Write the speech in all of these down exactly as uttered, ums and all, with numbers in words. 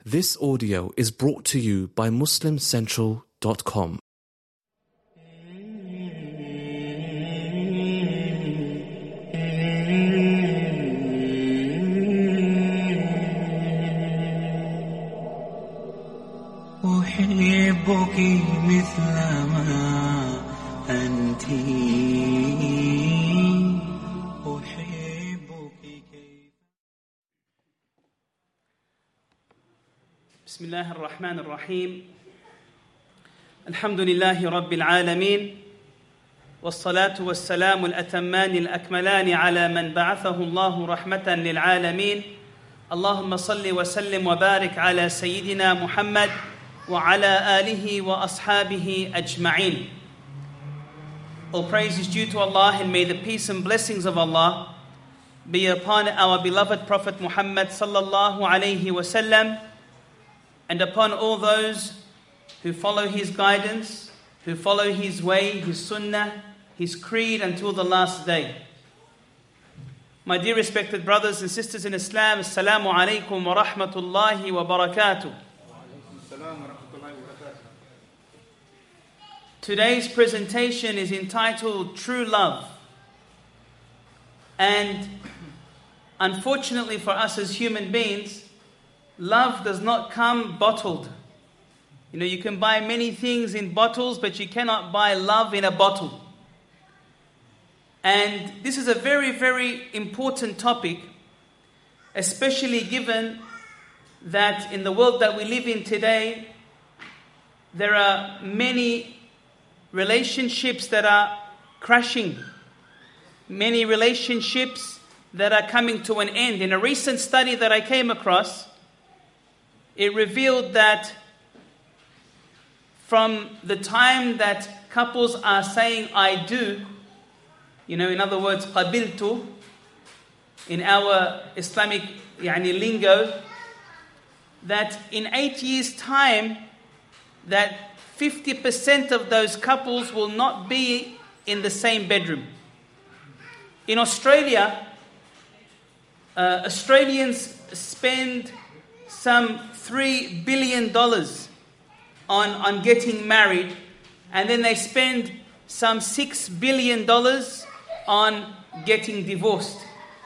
This audio is brought to you by muslim central dot com. أحبك مثلما أنت أحبك كيف. بسم الله الرحمن الرحيم. الحمد لله رب العالمين، والصلاة والسلام الأتمان الأكملان على من بعثه الله رحمة للعالمين. اللهم صل وسلم وبارك على سيدنا محمد وعلى آله وأصحابه أجمعين. All praise is due to Allah, and may the peace and blessings of Allah be upon our beloved Prophet Muhammad sallallahu alayhi wasallam, and upon all those who follow his guidance, who follow his way, his sunnah, his creed until the last day. My dear respected brothers and sisters in Islam, Assalamu alaikum wa rahmatullahi wa barakatuh. Today's presentation is entitled True Love. And unfortunately for us as human beings, love does not come bottled. You know, you can buy many things in bottles, but you cannot buy love in a bottle. And this is a very, very important topic, especially given that in the world that we live in today, there are many relationships that are crashing, many relationships that are coming to an end. In a recent study that I came across, it revealed that from the time that couples are saying I do, you know, in other words, qabiltu, in our Islamic yani, lingo, that in eight years' time, that fifty percent of those couples will not be in the same bedroom. In Australia, uh, Australians spend some three billion dollars on, on getting married, and then they spend some six billion dollars on getting divorced.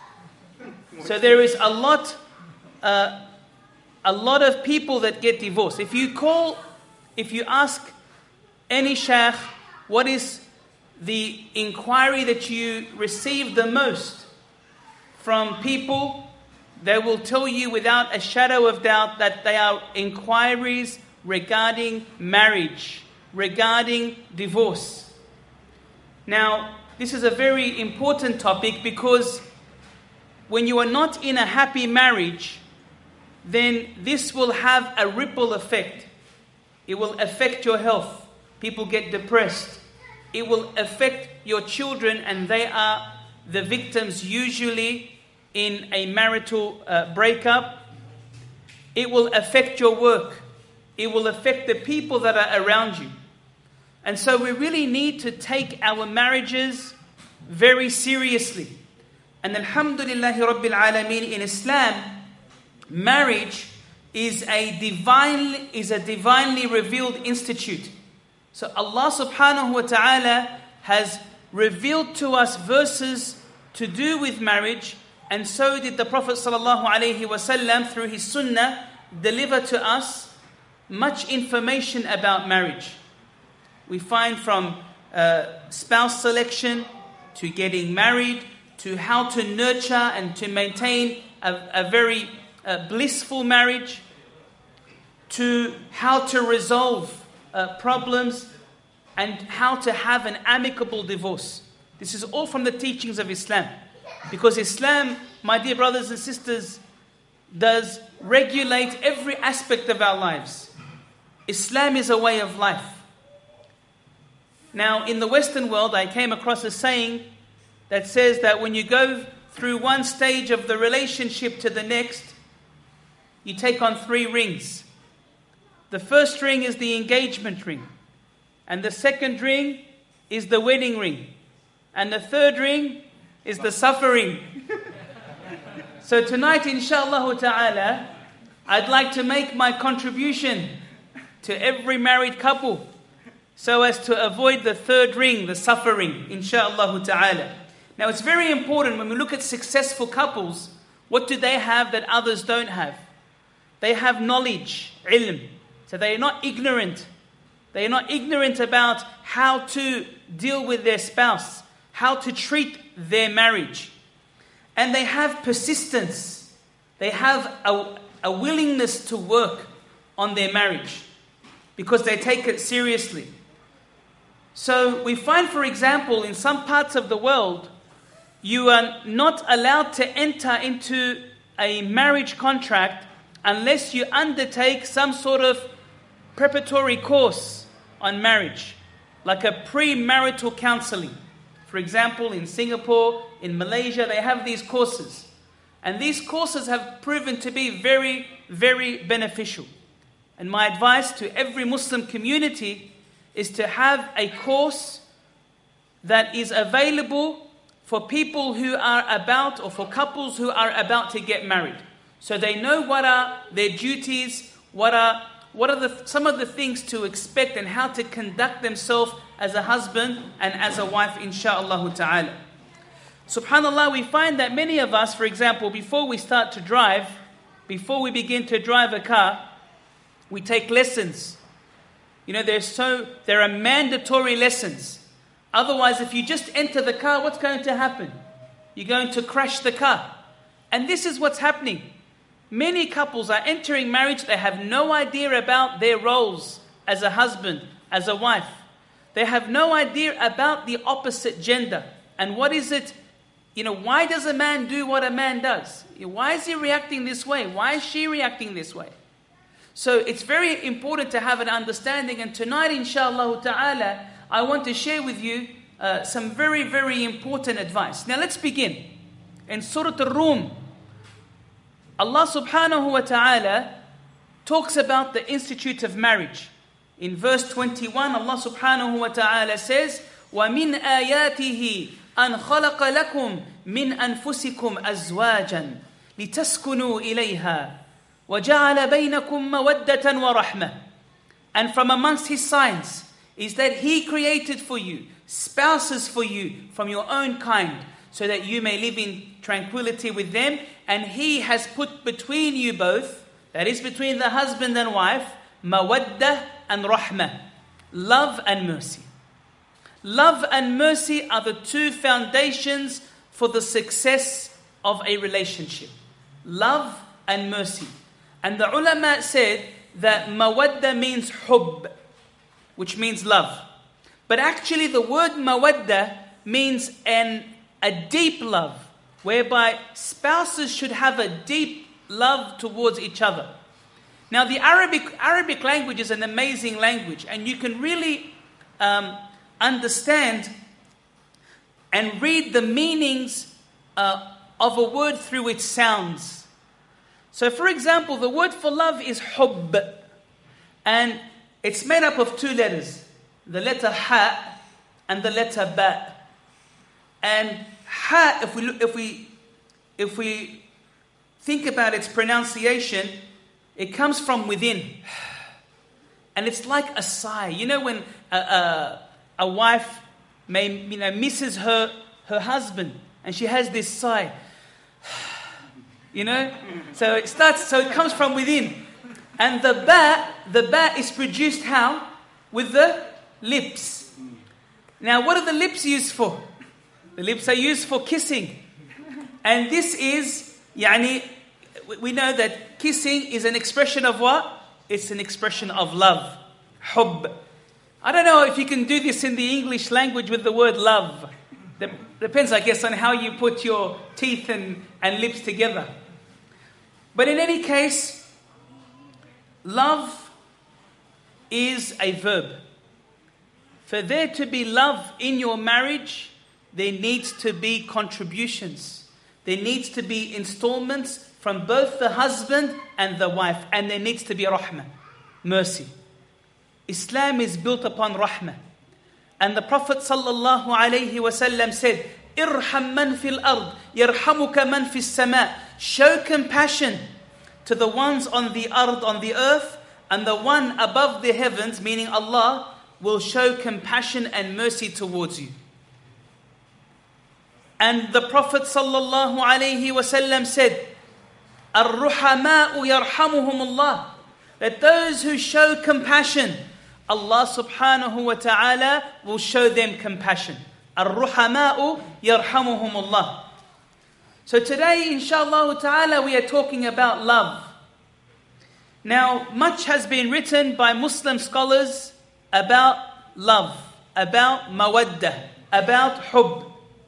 So there is a lot, uh, a lot of people that get divorced. If you call, if you ask any sheikh, what is the inquiry that you receive the most from people, they will tell you without a shadow of doubt that they are inquiries regarding marriage, regarding divorce. Now, this is a very important topic because when you are not in a happy marriage, then this will have a ripple effect. It will affect your health. People get depressed. It will affect your children, and they are the victims usually in a marital uh, breakup. It will affect your work. It will affect the people that are around you. And so we really need to take our marriages very seriously. And alhamdulillahi rabbil alameen, in Islam, marriage is a divine is a divinely revealed institute. So Allah subhanahu wa ta'ala has revealed to us verses to do with marriage, and so did the Prophet sallallahu alaihi wasallam through his sunnah deliver to us much information about marriage. We find from uh, spouse selection to getting married to how to nurture and to maintain a, a very uh, blissful marriage, to how to resolve uh, problems and how to have an amicable divorce. This is all from the teachings of Islam. Because Islam, my dear brothers and sisters, does regulate every aspect of our lives. Islam is a way of life. Now, in the Western world, I came across a saying that says that when you go through one stage of the relationship to the next, you take on three rings. The first ring is the engagement ring. And the second ring is the wedding ring. And the third ring is the suffering. So tonight, inshallah ta'ala, I'd like to make my contribution to every married couple so as to avoid the third ring, the suffering, insha'Allah ta'ala. Now it's very important when we look at successful couples, what do they have that others don't have? They have knowledge, ilm. So they are not ignorant. They are not ignorant about how to deal with their spouse, how to treat their marriage. And they have persistence. They have a, a willingness to work on their marriage because they take it seriously. So we find, for example, in some parts of the world, you are not allowed to enter into a marriage contract unless you undertake some sort of preparatory course on marriage, like a pre-marital counseling. For example, in Singapore, in Malaysia, they have these courses. And these courses have proven to be very, very beneficial. And my advice to every Muslim community is to have a course that is available for people who are about, or for couples who are about to get married. So they know what are their duties, what are what are the some of the things to expect and how to conduct themselves as a husband and as a wife, insha'Allah ta'ala. SubhanAllah, we find that many of us, for example, before we start to drive, before we begin to drive a car, we take lessons. You know, there's so there are mandatory lessons. Otherwise, if you just enter the car, what's going to happen? You're going to crash the car. And this is what's happening. Many couples are entering marriage, they have no idea about their roles as a husband, as a wife. They have no idea about the opposite gender. And what is it, you know, why does a man do what a man does? Why is he reacting this way? Why is she reacting this way? So it's very important to have an understanding. And tonight, inshallah ta'ala, I want to share with you uh, some very, very important advice. Now let's begin. In Surah Al-Rum, Allah subhanahu wa ta'ala talks about the institute of marriage. In verse twenty-one, Allah subhanahu wa ta'ala says, وَمِنْ آيَاتِهِ أَنْ خَلَقَ لَكُمْ مِنْ أَنفُسِكُمْ أَزْوَاجًا لِتَسْكُنُوا إِلَيْهَا وَجَعَلَ بَيْنَكُمْ مَوَدَّةً وَرَحْمَةً. And from amongst His signs is that He created for you spouses for you from your own kind, so that you may live in tranquility with them. And He has put between you both, that is between the husband and wife, mawaddah and rahmah, love and mercy. Love and mercy are the two foundations for the success of a relationship. Love and mercy. And the ulama said that mawaddah means hubb, which means love. But actually the word mawaddah means an a deep love, whereby spouses should have a deep love towards each other. Now the Arabic Arabic language is an amazing language, and you can really um, understand and read the meanings uh, of a word through its sounds. So for example, the word for love is hubb, and it's made up of two letters, the letter ha and the letter ba. And ha, if we look, if we if we think about its pronunciation, it comes from within, and it's like a sigh. You know, when a, a, a wife may you know misses her her husband, and she has this sigh. You know, so it starts. So it comes from within, and the ba the ba is produced how? With the lips. Now, what are the lips used for? The lips are used for kissing. And this is, yani, we know that kissing is an expression of what? It's an expression of love. Hubb. I don't know if you can do this in the English language with the word love. Depends, I guess, on how you put your teeth and, and lips together. But in any case, love is a verb. For there to be love in your marriage, there needs to be contributions. There needs to be installments from both the husband and the wife. And there needs to be rahmah, mercy. Islam is built upon rahmah. And the Prophet sallallahu alayhi wasallam said, Irham man fil ard, yarhamuka man fis sama. Show compassion to the ones on the ard, on the earth, and the one above the heavens, meaning Allah, will show compassion and mercy towards you. And the Prophet sallallahu alaihi wasallam said, "Ar-ruhama'u yarhamuhumullah," that those who show compassion, Allah subhanahu wa ta'ala will show them compassion. Ar-ruhama'u yarhamuhumullah. So today, inshallah ta'ala, we are talking about love. Now, much has been written by Muslim scholars about love, about mawaddah, about hubb.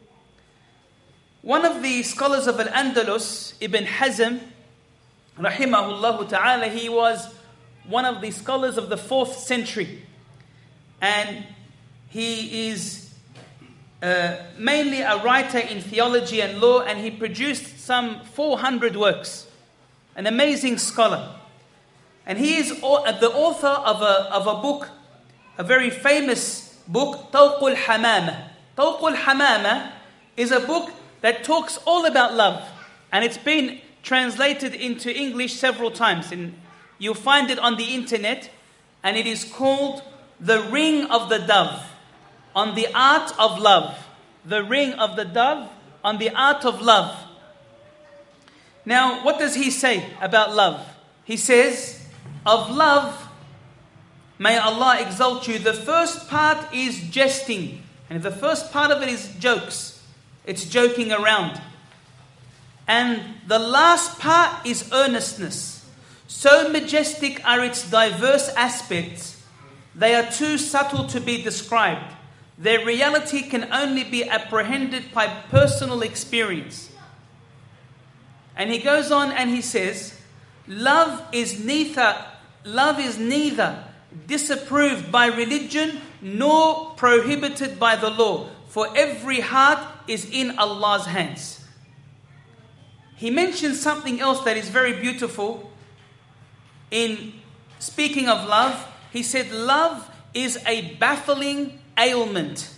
One of the scholars of Al-Andalus, Ibn Hazm, rahimahullah ta'ala, he was one of the scholars of the fourth century. And he is uh, mainly a writer in theology and law, and he produced some four hundred works. An amazing scholar. And he is the author of a, of a book, a very famous book, Tawq al-Hamama. Tawq al-Hamama is a book that talks all about love. And it's been translated into English several times. And you'll find it on the internet. And it is called The Ring of the Dove, on the art of love. The Ring of the Dove, on the art of love. Now, what does he say about love? He says, of love, may Allah exalt you, the first part is jesting. And the first part of it is jokes. It's joking around. And the last part is earnestness. So majestic are its diverse aspects, they are too subtle to be described. Their reality can only be apprehended by personal experience. And he goes on and he says, love is neither, love is neither disapproved by religion nor prohibited by the law, for every heart is in Allah's hands. He mentions something else that is very beautiful. In speaking of love, he said, love is a baffling ailment.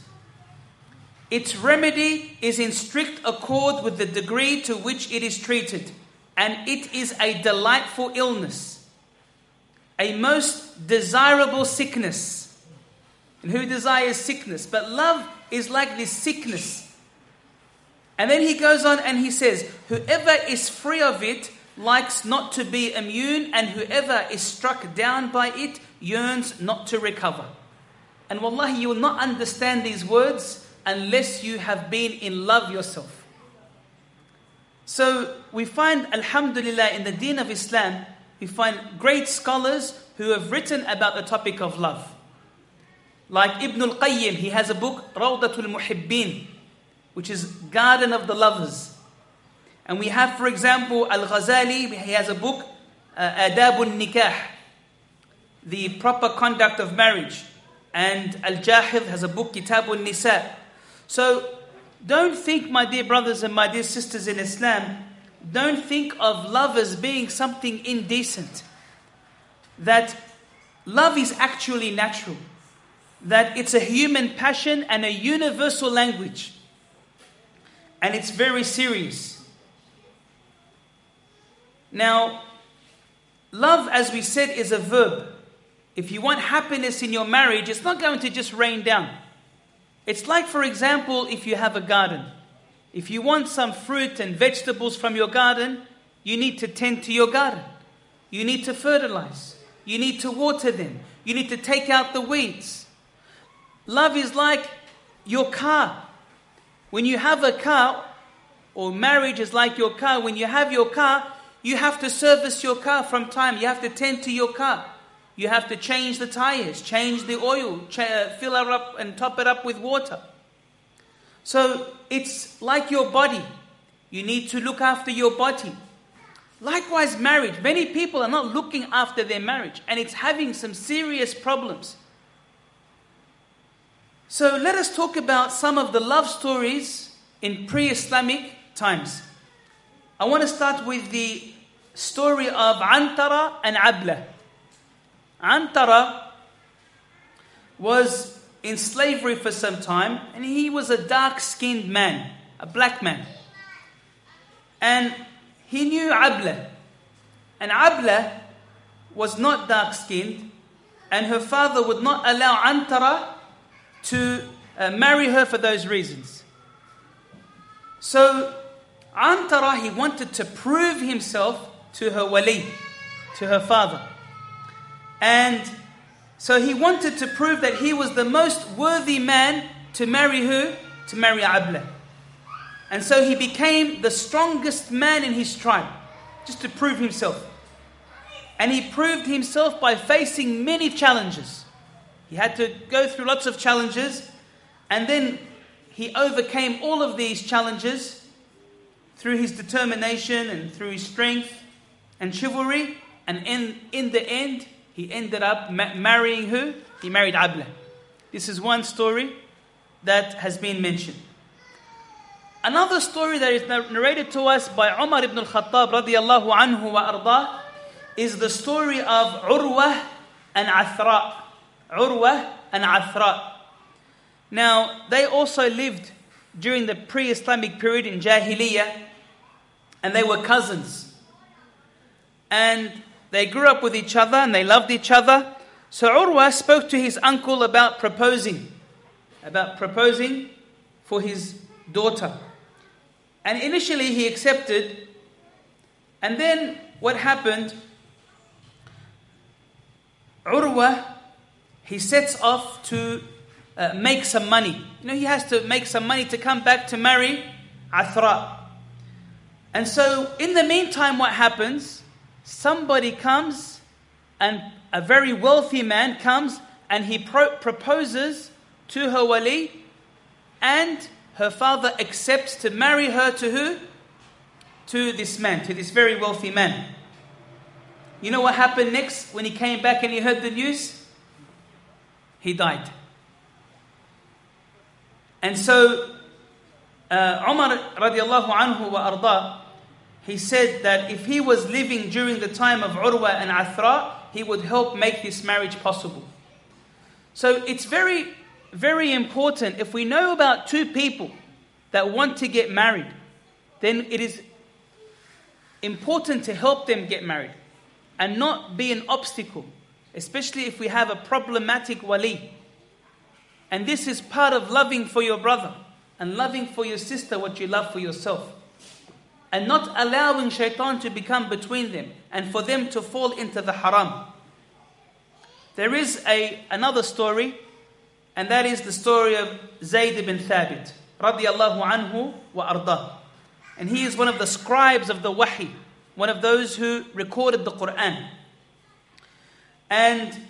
Its remedy is in strict accord with the degree to which it is treated, and it is a delightful illness, a most desirable sickness. And who desires sickness? But love is like this sickness. And then he goes on and he says, whoever is free of it likes not to be immune, and whoever is struck down by it yearns not to recover. And wallahi, you will not understand these words unless you have been in love yourself. So we find, alhamdulillah, in the deen of Islam, we find great scholars who have written about the topic of love. Like Ibn al-Qayyim, he has a book, Rawdatul Muhibbin, which is Garden of the Lovers. And we have, for example, Al-Ghazali, he has a book, uh, Adabun Nikah, the proper conduct of marriage. And Al-Jahid has a book, Kitabun Nisa. So don't think, my dear brothers and my dear sisters in Islam, don't think of love as being something indecent. That love is actually natural. That it's a human passion and a universal language. And it's very serious. Now, love, as we said, is a verb. If you want happiness in your marriage, it's not going to just rain down. It's like, for example, if you have a garden. If you want some fruit and vegetables from your garden, you need to tend to your garden. You need to fertilize. You need to water them. You need to take out the weeds. Love is like your car. When you have a car, or marriage is like your car, when you have your car, you have to service your car from time. You have to tend to your car. You have to change the tires, change the oil, ch- fill it up and top it up with water. So it's like your body. You need to look after your body. Likewise, marriage. Many people are not looking after their marriage, and it's having some serious problems. So let us talk about some of the love stories in pre-Islamic times. I want to start with the story of Antara and Abla. Antara was in slavery for some time, and he was a dark-skinned man, a black man. And he knew Abla. And Abla was not dark-skinned, and her father would not allow Antara to uh, marry her for those reasons. So Antara, he wanted to prove himself to her wali, to her father. And so he wanted to prove that he was the most worthy man to marry who? To marry Abla. And so he became the strongest man in his tribe, just to prove himself. And he proved himself by facing many challenges. He had to go through lots of challenges, and then he overcame all of these challenges through his determination and through his strength and chivalry. And in, in the end, he ended up ma- marrying who? He married Abla. This is one story that has been mentioned. Another story that is narrated to us by Umar ibn al-Khattab radiyallahu anhu wa ardah is the story of Urwa and Athra. Urwa and Athra. Now, they also lived during the pre-Islamic period in Jahiliyyah, and they were cousins. And they grew up with each other and they loved each other. So Urwa spoke to his uncle about proposing, about proposing for his daughter. And initially he accepted. And then what happened? Urwa, he sets off to uh, make some money. You know, he has to make some money to come back to marry Athra. And so in the meantime, what happens? Somebody comes, and a very wealthy man comes, and he pro- proposes to her wali, and her father accepts to marry her to who? To this man, to this very wealthy man. You know what happened next when he came back and he heard the news? He died. And so uh, Umar radiallahu anhu wa arda, he said that if he was living during the time of Urwa and Athra, he would help make this marriage possible. So it's very, very important. If we know about two people that want to get married, then it is important to help them get married and not be an obstacle, especially if we have a problematic wali. And this is part of loving for your brother and loving for your sister what you love for yourself. And not allowing shaitan to become between them and for them to fall into the haram. There is a another story, and that is the story of Zayd ibn Thabit radiyallahu anhu wa ardah. And he is one of the scribes of the wahi, one of those who recorded the Quran. And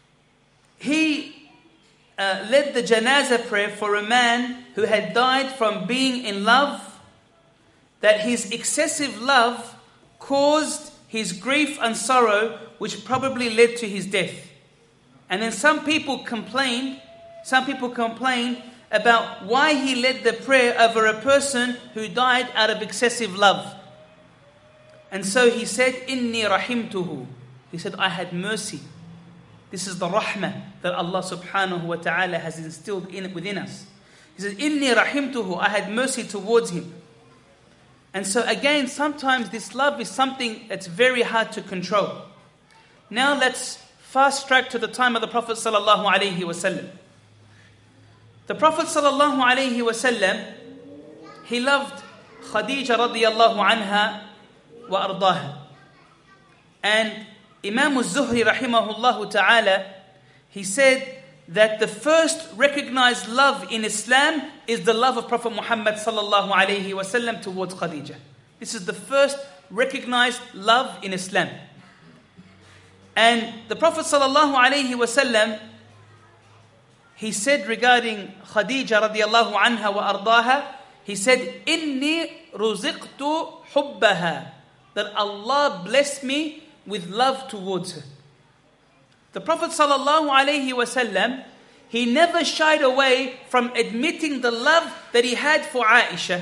he uh, led the janazah prayer for a man who had died from being in love, that his excessive love caused his grief and sorrow, which probably led to his death. And then some people complained, some people complained about why he led the prayer over a person who died out of excessive love. And so he said, Inni rahimtuhu. He said, I had mercy. This is the rahmah that Allah subhanahu wa ta'ala has instilled in within us. He said, Inni rahimtuhu. I had mercy towards him. And so again, sometimes this love is something that's very hard to control. Now let's fast track to the time of the Prophet sallallahu alaihi wasallam. The Prophet sallallahu alaihi wasallam, he loved Khadija radiyallahu anha wa ardaha. And Imam al-Zuhri rahimahullah ta'ala, he said that the first recognized love in Islam is the love of Prophet Muhammad sallallahu alaihi wasallam towards Khadija. This is the first recognized love in Islam. And the Prophet sallallahu alaihi wasallam, he said regarding Khadija radiyallahu anha wa ardaha, he said, Inni ruziqtu hubbaha, that Allah blessed me with love towards her. The Prophet sallallahu alaihi wasallam, he never shied away from admitting the love that he had for Aisha.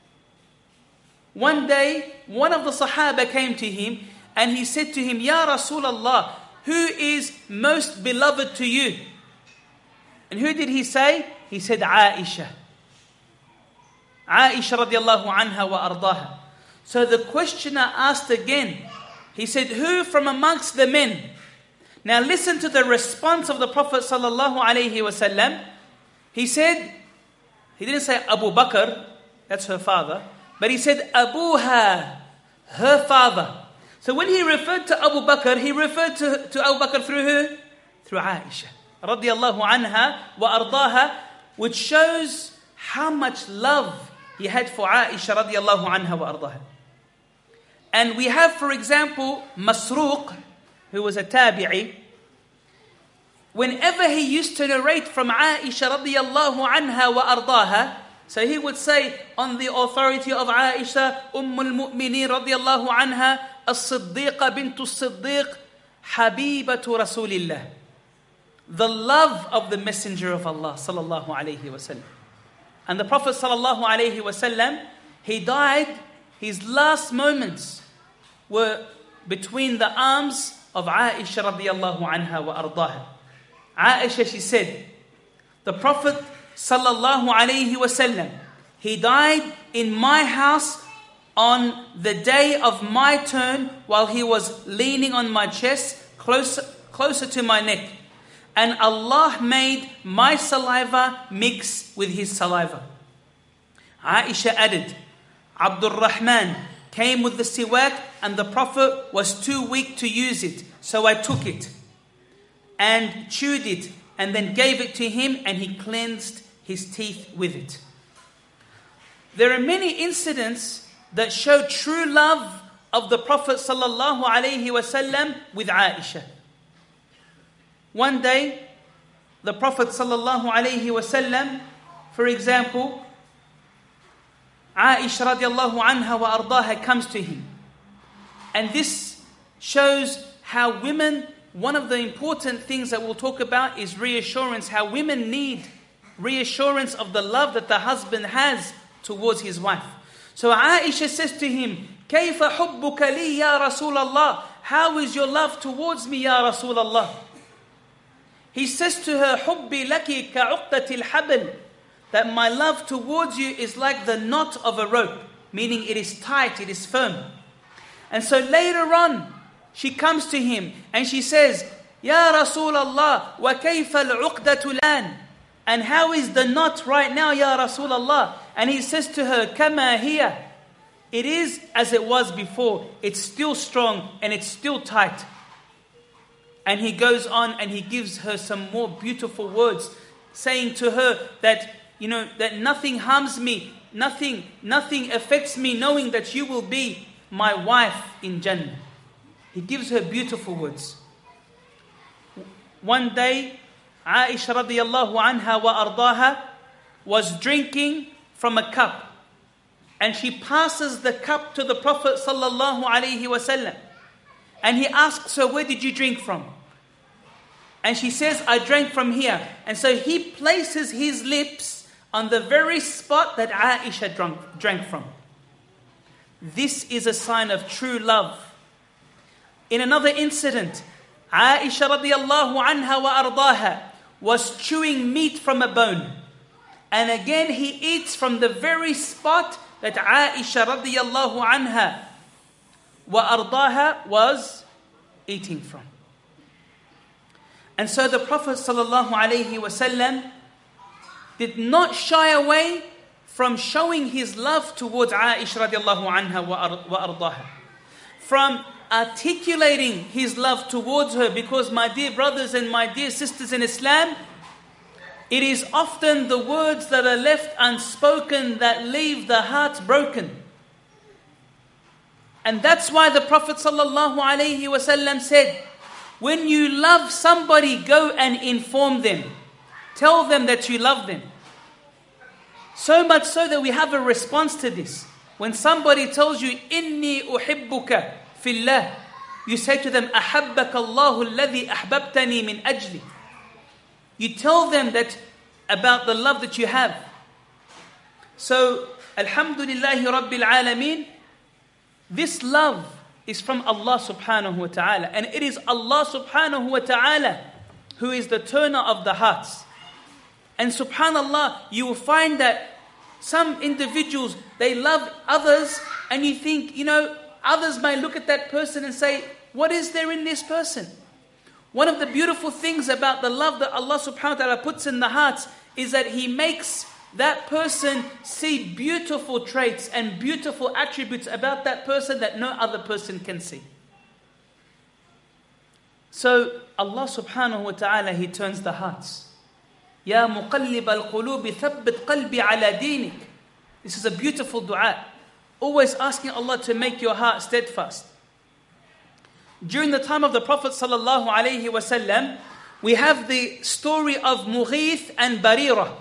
One day, one of the Sahaba came to him and he said to him, Ya Rasulullah, who is most beloved to you? And who did he say? He said, Aisha. Aisha radiallahu anha wa ardaha. So the questioner asked again, He said, who from amongst the men? Now listen to the response of the Prophet sallallahu alaihi wasallam. He said, he didn't say Abu Bakr, that's her father, but he said Abuha, her father. So when he referred to Abu Bakr, he referred to, to Abu Bakr through who? Through Aisha radiyallahu anha wa ardaha, which shows how much love he had for Aisha radiyallahu anha wa ardaha. And we have, for example, Masruq, who was a tabi'i. Whenever he used to narrate from Aisha radiyallahu anha wa ardaha, so he would say, on the authority of Aisha, Ummul Mu'mineen radiyallahu anha, As-Siddiqa bintu Siddiq, Habibatu Rasulillah. The love of the Messenger of Allah sallallahu alayhi wasallam. And the Prophet sallallahu alayhi wasallam, he died, his last moments were between the arms of Aisha radiyallahu anha wa ardaha. Aisha, she said, the Prophet sallallahu alayhi wasallam, he died in my house on the day of my turn while he was leaning on my chest closer, closer to my neck. And Allah made my saliva mix with his saliva. Aisha added, Abdul Rahman came with the siwak and the Prophet was too weak to use it. So I took it and chewed it and then gave it to him and he cleansed his teeth with it. There are many incidents that show true love of the Prophet sallallahu alaihi wasallam with Aisha. One day, the Prophet sallallahu alaihi wasallam, for example, Aisha radiallahu anha wa ardaha comes to him. And this shows how women, one of the important things that we'll talk about is reassurance, how women need reassurance of the love that the husband has towards his wife. So Aisha says to him, كَيْفَ حُبُّكَ لِي يَا رَسُولَ اللَّهِ? How is your love towards me, Ya Rasulullah? He says to her, حُبِّي لَكِ كَعُقْدَةِ الْحَبْلِ, that my love towards you is like the knot of a rope, meaning it is tight, it is firm. And so later on, she comes to him and she says, Ya Rasulullah, وَكَيْفَ الْعُقْدَةُ الْآنِ? And how is the knot right now, Ya Rasulullah? And he says to her, كَمَا هِيَ, it is as it was before. It's still strong and it's still tight. And he goes on and he gives her some more beautiful words, saying to her that, you know, that nothing harms me, nothing, nothing affects me, knowing that you will be my wife in Jannah. He gives her beautiful words. One day, Aisha radiyallahu anha wa ardaha was drinking from a cup. And she passes the cup to the Prophet sallallahu alaihi wasallam. And he asks her, where did you drink from? And she says, I drank from here. And so he places his lips on the very spot that Aisha drank, drank from. This is a sign of true love. In another incident, Aisha radiyallahu anha wa ardaha was chewing meat from a bone. And again he eats from the very spot that Aisha radiyallahu anha wa ardaha was eating from. And so the Prophet sallallahu alaihi wasallam did not shy away from showing his love towards Aisha radiallahu anha wa ardaha, from articulating his love towards her, because my dear brothers and my dear sisters in Islam, it is often the words that are left unspoken that leave the heart broken. And that's why the Prophet sallallahu alaihi wasallam said, when you love somebody, go and inform them. Tell them that you love them. So much so that we have a response to this. When somebody tells you, Inni uhibbuka fillah, you say to them, Ahabbaka Allahu alladhi ahbabtani min ajli. You tell them that about the love that you have. So, Alhamdulillahi Rabbil Alameen, this love is from Allah subhanahu wa ta'ala. And it is Allah subhanahu wa ta'ala who is the turner of the hearts. And subhanallah, you will find that some individuals, they love others and you think, you know, others may look at that person and say, what is there in this person? One of the beautiful things about the love that Allah subhanahu wa ta'ala puts in the hearts is that He makes that person see beautiful traits and beautiful attributes about that person that no other person can see. So Allah subhanahu wa ta'ala, He turns the hearts. Ya muqallib al-qulub thabbit qalbi ala dinik. This is a beautiful dua. Always asking Allah to make your heart steadfast. During the time of the Prophet sallallahu alaihi wasallam, we have the story of Mughith and Barira.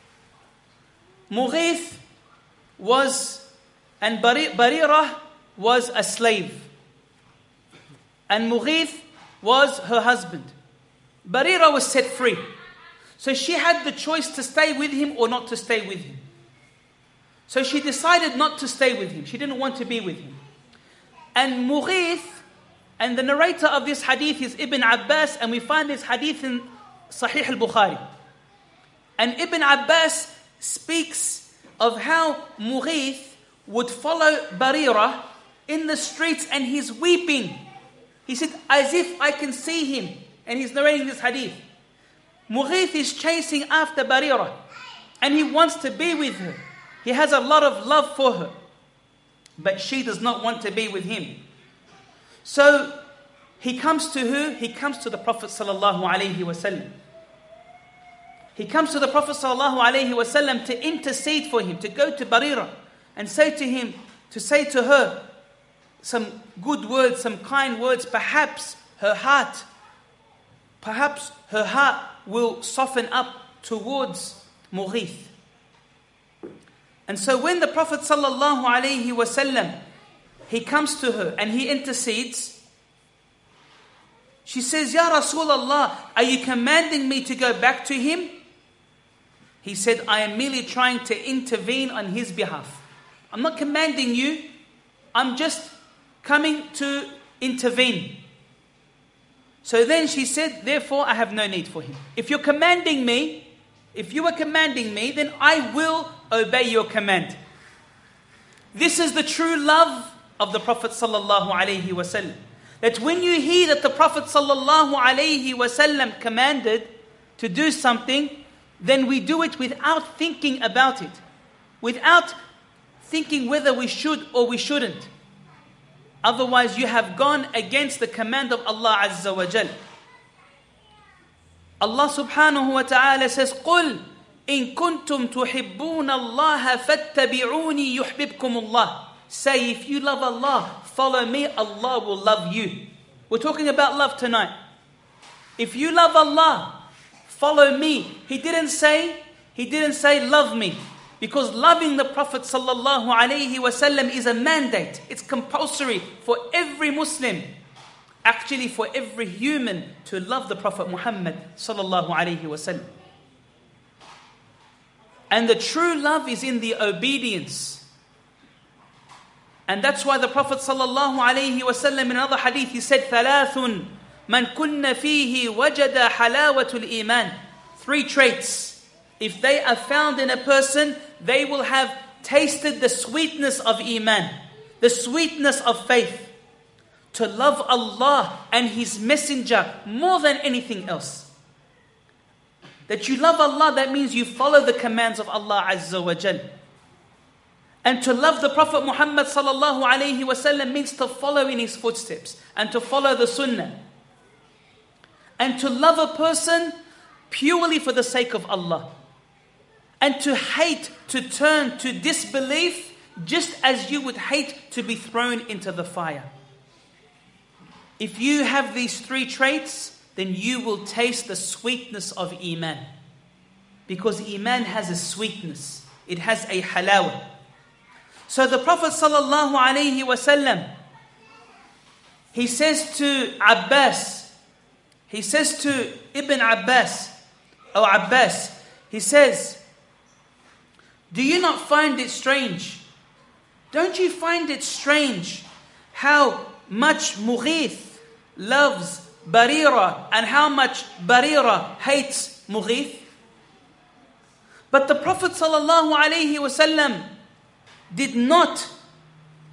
Mughith was, and Barira was a slave. And Mughith was her husband. Barira was set free. So she had the choice to stay with him or not to stay with him. So she decided not to stay with him. She didn't want to be with him. And Mughith, and the narrator of this hadith is Ibn Abbas, and we find this hadith in Sahih al-Bukhari. And Ibn Abbas speaks of how Mughith would follow Barira in the streets and he's weeping. He said, as if I can see him. And he's narrating this hadith. Mughith is chasing after Barira and he wants to be with her. He has a lot of love for her. But she does not want to be with him. So he comes to who? He comes to the Prophet sallallahu alaihi wasallam. He comes to the Prophet sallallahu alaihi wasallam to intercede for him, to go to Barira and say to him, to say to her some good words, some kind words. Perhaps her heart, perhaps her heart will soften up towards Mughith. And so when the Prophet sallallahu alaihi wasallam, he comes to her and he intercedes, she says, Ya Rasulullah, are you commanding me to go back to him? He said, I am merely trying to intervene on his behalf. I'm not commanding you. I'm just coming to intervene. So then she said, therefore I have no need for him. If you're commanding me, if you are commanding me, then I will obey your command. This is the true love of the Prophet sallallahu alaihi wasallam. That when you hear that the Prophet sallallahu alaihi wasallam commanded to do something, then we do it without thinking about it. Without thinking whether we should or we shouldn't. Otherwise you have gone against the command of Allah Azza wa Jal. Allah subhanahu wa ta'ala says, قُلْ إِن كُنْتُمْ تُحِبُّونَ اللَّهَ فَاتَّبِعُونِي يُحْبِبْكُمُ اللَّهِ. Say, if you love Allah, follow me, Allah will love you. We're talking about love tonight. If you love Allah, follow me. He didn't say, he didn't say love me. Because loving the Prophet sallallahu alaihi wasallam is a mandate. It's compulsory for every Muslim. Actually for every human to love the Prophet Muhammad sallallahu alaihi wasallam. And the true love is in the obedience. And that's why the Prophet sallallahu alaihi wasallam in another hadith he said, ثلاث من كن فيه وجد حلاوة الإيمان. Three traits. If they are found in a person, they will have tasted the sweetness of Iman, the sweetness of faith. To love Allah and His Messenger more than anything else. That you love Allah, that means you follow the commands of Allah Azza wa Jal. And to love the Prophet Muhammad sallallahu alaihi wasallam means to follow in his footsteps and to follow the Sunnah. And to love a person purely for the sake of Allah. And to hate, to turn to disbelief just as you would hate to be thrown into the fire. If you have these three traits, then you will taste the sweetness of Iman. Because Iman has a sweetness. It has a halawa. So the Prophet sallallahu alaihi wasallam, he says to Abbas, he says to Ibn Abbas, or Abbas, he says, do you not find it strange? Don't you find it strange how much Mughith loves Barira and how much Barira hates Mughith? But the Prophet sallallahu alaihi wasallam did not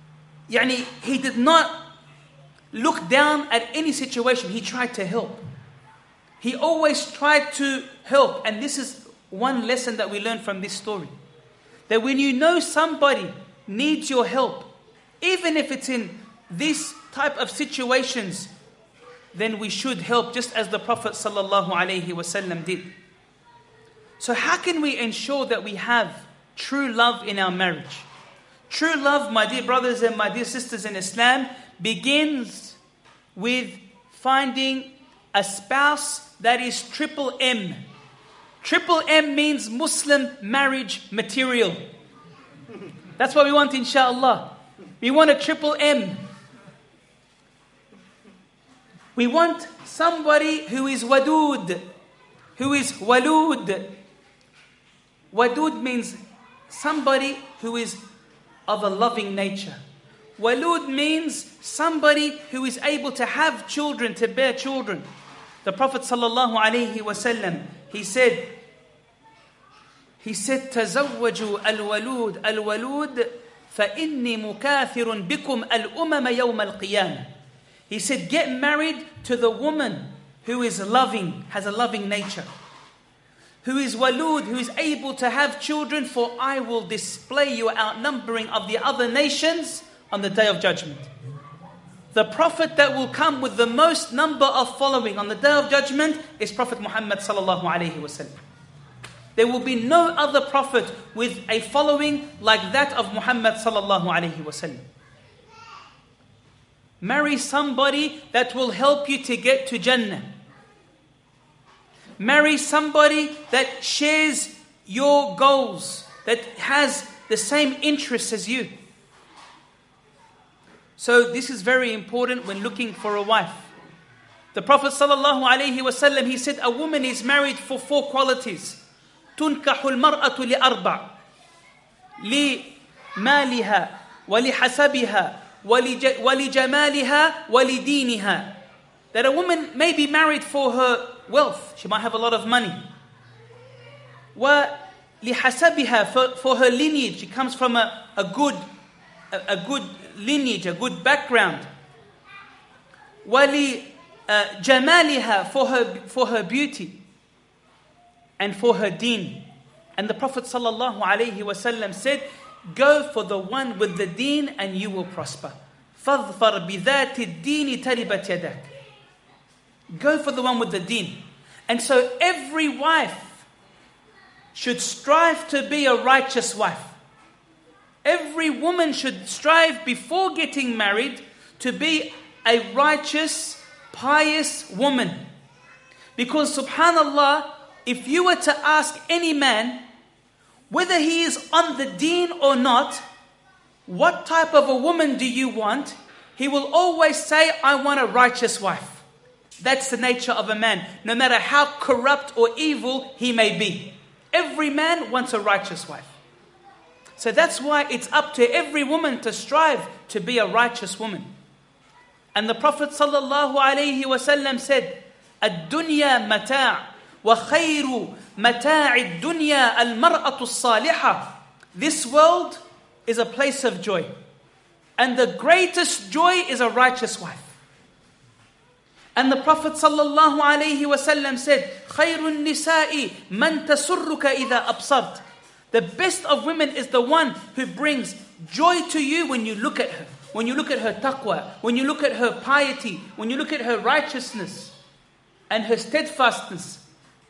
يعني, he did not look down at any situation. He tried to help. He always tried to help. And this is one lesson that we learn from this story. That when you know somebody needs your help, even if it's in this type of situations, then we should help, just as the Prophet sallallahu alaihi wasallam did. So how can we ensure that we have true love in our marriage? True love, my dear brothers and my dear sisters in Islam, begins with finding a spouse that is triple M. Triple M means Muslim marriage material. That's what we want, inshallah. We want a triple M. We want somebody who is wadud, who is walud. Wadud means somebody who is of a loving nature. Walud means somebody who is able to have children, to bear children. The Prophet sallallahu alaihi wasallam, he said, he said, تزوجوا الولود الولود فإني مكاثر بكم الأمم يوم القيامة. He said, get married to the woman who is loving, has a loving nature, who is walud, who is able to have children, for I will display your outnumbering of the other nations on the day of judgment. The prophet that will come with the most number of following on the day of judgment is Prophet Muhammad sallallahu alaihi wasallam. There will be no other prophet with a following like that of Muhammad sallallahu alaihi wasallam. Marry somebody that will help you to get to Jannah. Marry somebody that shares your goals, that has the same interests as you. So this is very important when looking for a wife. The Prophet sallallahu alaihi wasallam, he said, a woman is married for four qualities. تنكح المرأة لأربع لمالها ولحسبها ولجمالها ولدينها. That a woman may be married for her wealth. She might have a lot of money. وَلِحَسَبِهَا, for, for her lineage. She comes from a, a good a, a good lineage, a good background. وَلِجَمَالِهَا, for her, for her beauty. And for her deen. And the Prophet sallallahu alaihi wasallam said, go for the one with the deen and you will prosper. فَاظْفَرْ بِذَاتِ الدِّينِ تَرِبَتْ يَدَكَ. Go for the one with the deen. And so every wife should strive to be a righteous wife. Every woman should strive before getting married to be a righteous, pious woman. Because subhanallah, if you were to ask any man whether he is on the deen or not, what type of a woman do you want? He will always say, I want a righteous wife. That's the nature of a man, no matter how corrupt or evil he may be. Every man wants a righteous wife. So that's why it's up to every woman to strive to be a righteous woman. And the Prophet sallallahu alaihi wasallam said, الدنيا متاع وخير متاع الدنيا المرأة الصالحة. This world is a place of joy. And the greatest joy is a righteous wife. And the Prophet sallallahu alaihi wasallam said, خير النساء من تسرك إذا أبصرت. The best of women is the one who brings joy to you when you look at her. When you look at her taqwa, when you look at her piety, when you look at her righteousness and her steadfastness.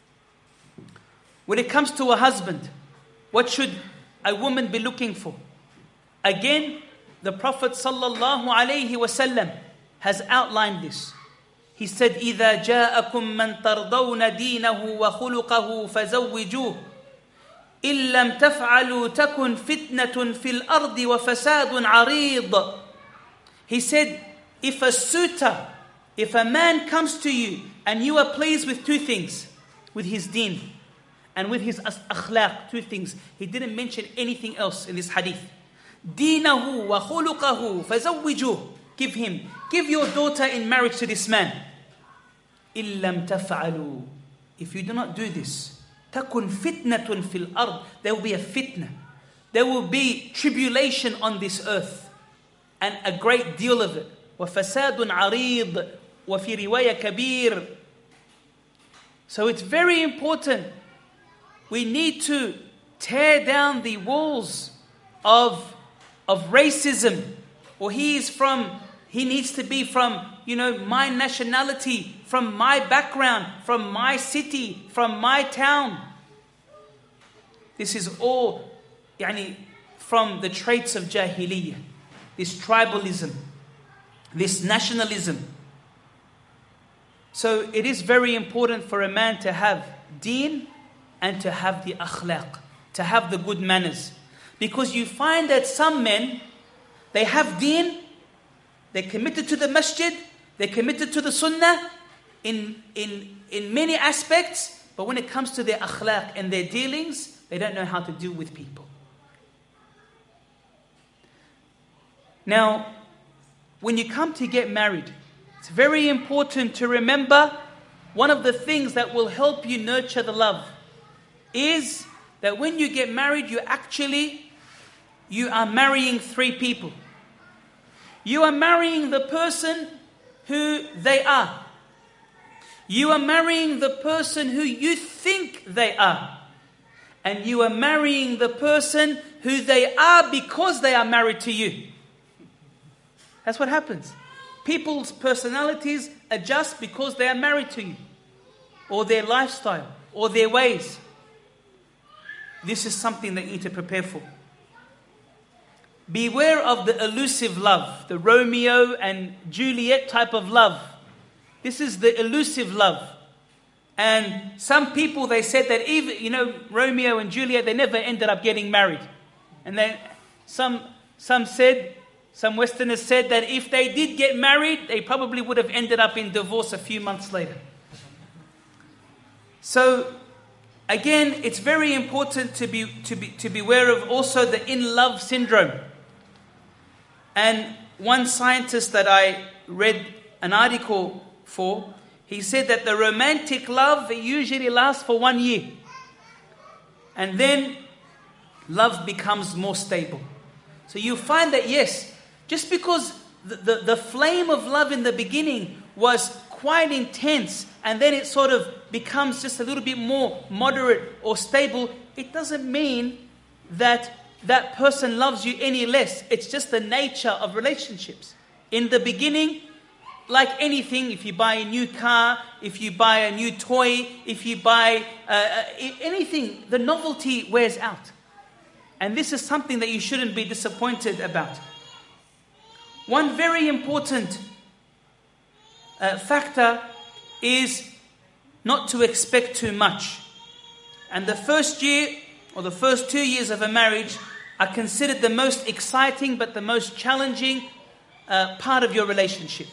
When it comes to a husband, what should a woman be looking for? Again, the Prophet sallallahu alaihi wasallam has outlined this. He said, إِذَا جَاءَكُم مَّن تَرْضَوْنَ دِينَهُ وَخُلُقَهُ فَزَوِّجُوهُ إِن لَّمْ تَفْعَلُوا تَكُنْ فِتْنَةٌ فِي الْأَرْضِ وَفَسَادٌ عَرِيضٌ. He said, if a suitor, if a man comes to you and you are pleased with two things, with his deen and with his akhlaq, two things. He didn't mention anything else in this hadith. دِينَهُ وَخُلُقَهُ فَزَوِّجُوهُ. Give him, give your daughter in marriage to this man. إِن لَّمْ تَفْعَلُوا. If you do not do this, تَكُنْ فِتْنَةٌ فِي الْأَرْضِ. There will be a fitna. There will be tribulation on this earth. and a great deal of it. وَفَسَادٌ عَرِيضٌ وَفِي رِوَايَةٍ كَبِيرٌ. So it's very important. We need to tear down the walls of, of racism. Or he is from, he needs to be from, you know, my nationality, from my background, from my city, from my town. This is all يعني, from the traits of Jahiliyyah. This tribalism, this nationalism. So it is very important for a man to have deen and to have the akhlaq, to have the good manners. Because you find that some men, they have deen, they're committed to the masjid, they're committed to the sunnah in, in, in many aspects, but when it comes to their akhlaq and their dealings, they don't know how to deal with people. Now, when you come to get married, it's very important to remember one of the things that will help you nurture the love is that when you get married, you actually, you are marrying three people. You are marrying the person who they are. You are marrying the person who you think they are. And you are marrying the person who they are because they are married to you. That's what happens. People's personalities adjust because they are married to you, or their lifestyle, or their ways. This is something that you need to prepare for. Beware of the elusive love, the Romeo and Juliet type of love. This is the elusive love. And some people, they said that even, you know, Romeo and Juliet, they never ended up getting married. And then some, some said, some Westerners said that if they did get married, they probably would have ended up in divorce a few months later. So, again, it's very important to be to be to be aware of also the in-love syndrome. And one scientist that I read an article for, he said that the romantic love it usually lasts for one year. And then love becomes more stable. So you find that yes, just because the, the, the flame of love in the beginning was quite intense and then it sort of becomes just a little bit more moderate or stable, it doesn't mean that that person loves you any less. It's just the nature of relationships. In the beginning, like anything, if you buy a new car, if you buy a new toy, if you buy uh, anything, the novelty wears out. And this is something that you shouldn't be disappointed about. One very important uh, factor is not to expect too much. And the first year or the first two years of a marriage are considered the most exciting but the most challenging uh, part of your relationship.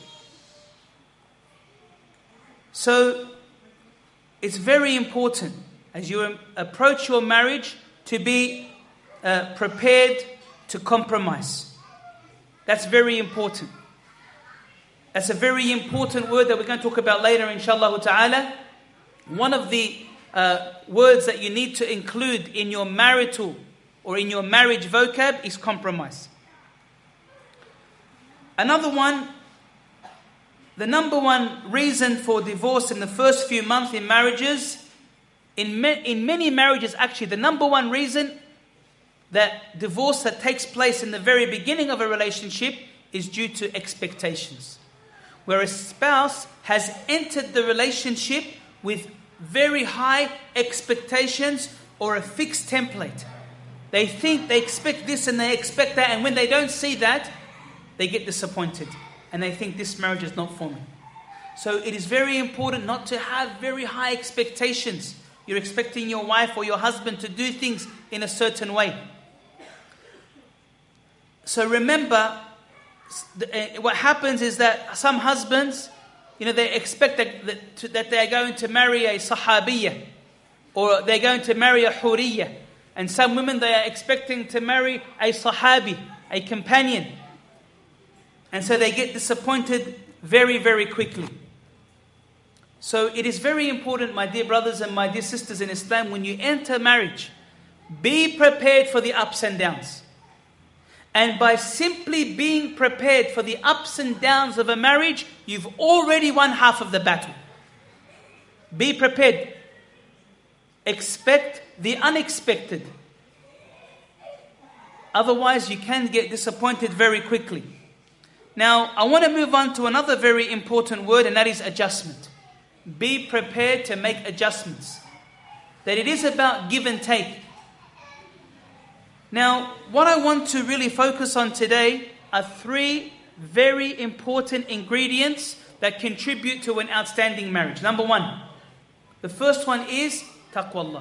So it's very important as you approach your marriage to be uh, prepared to compromise. That's very important. That's a very important word that we're going to talk about later, inshallah ta'ala. One of the uh, words that you need to include in your marital or in your marriage vocab is compromise. Another one, the number one reason for divorce in the first few months in marriages, in, ma- in many marriages actually, the number one reason that divorce that takes place in the very beginning of a relationship is due to expectations. Where a spouse has entered the relationship with very high expectations or a fixed template. They think they expect this and they expect that, and when they don't see that, they get disappointed and they think this marriage is not for me. So it is very important not to have very high expectations. You're expecting your wife or your husband to do things in a certain way. So remember, what happens is that some husbands, you know, they expect that, that, that they're going to marry a sahabiyya or they're going to marry a huriyya. And some women, they are expecting to marry a sahabi, a companion. And so they get disappointed very, very quickly. So it is very important, my dear brothers and my dear sisters in Islam, when you enter marriage, be prepared for the ups and downs. And by simply being prepared for the ups and downs of a marriage, you've already won half of the battle. Be prepared. Expect the unexpected. Otherwise, you can get disappointed very quickly. Now, I want to move on to another very important word, and that is adjustment. Be prepared to make adjustments. That it is about give and take. Now, what I want to really focus on today are three very important ingredients that contribute to an outstanding marriage. Number one, the first one is taqwa.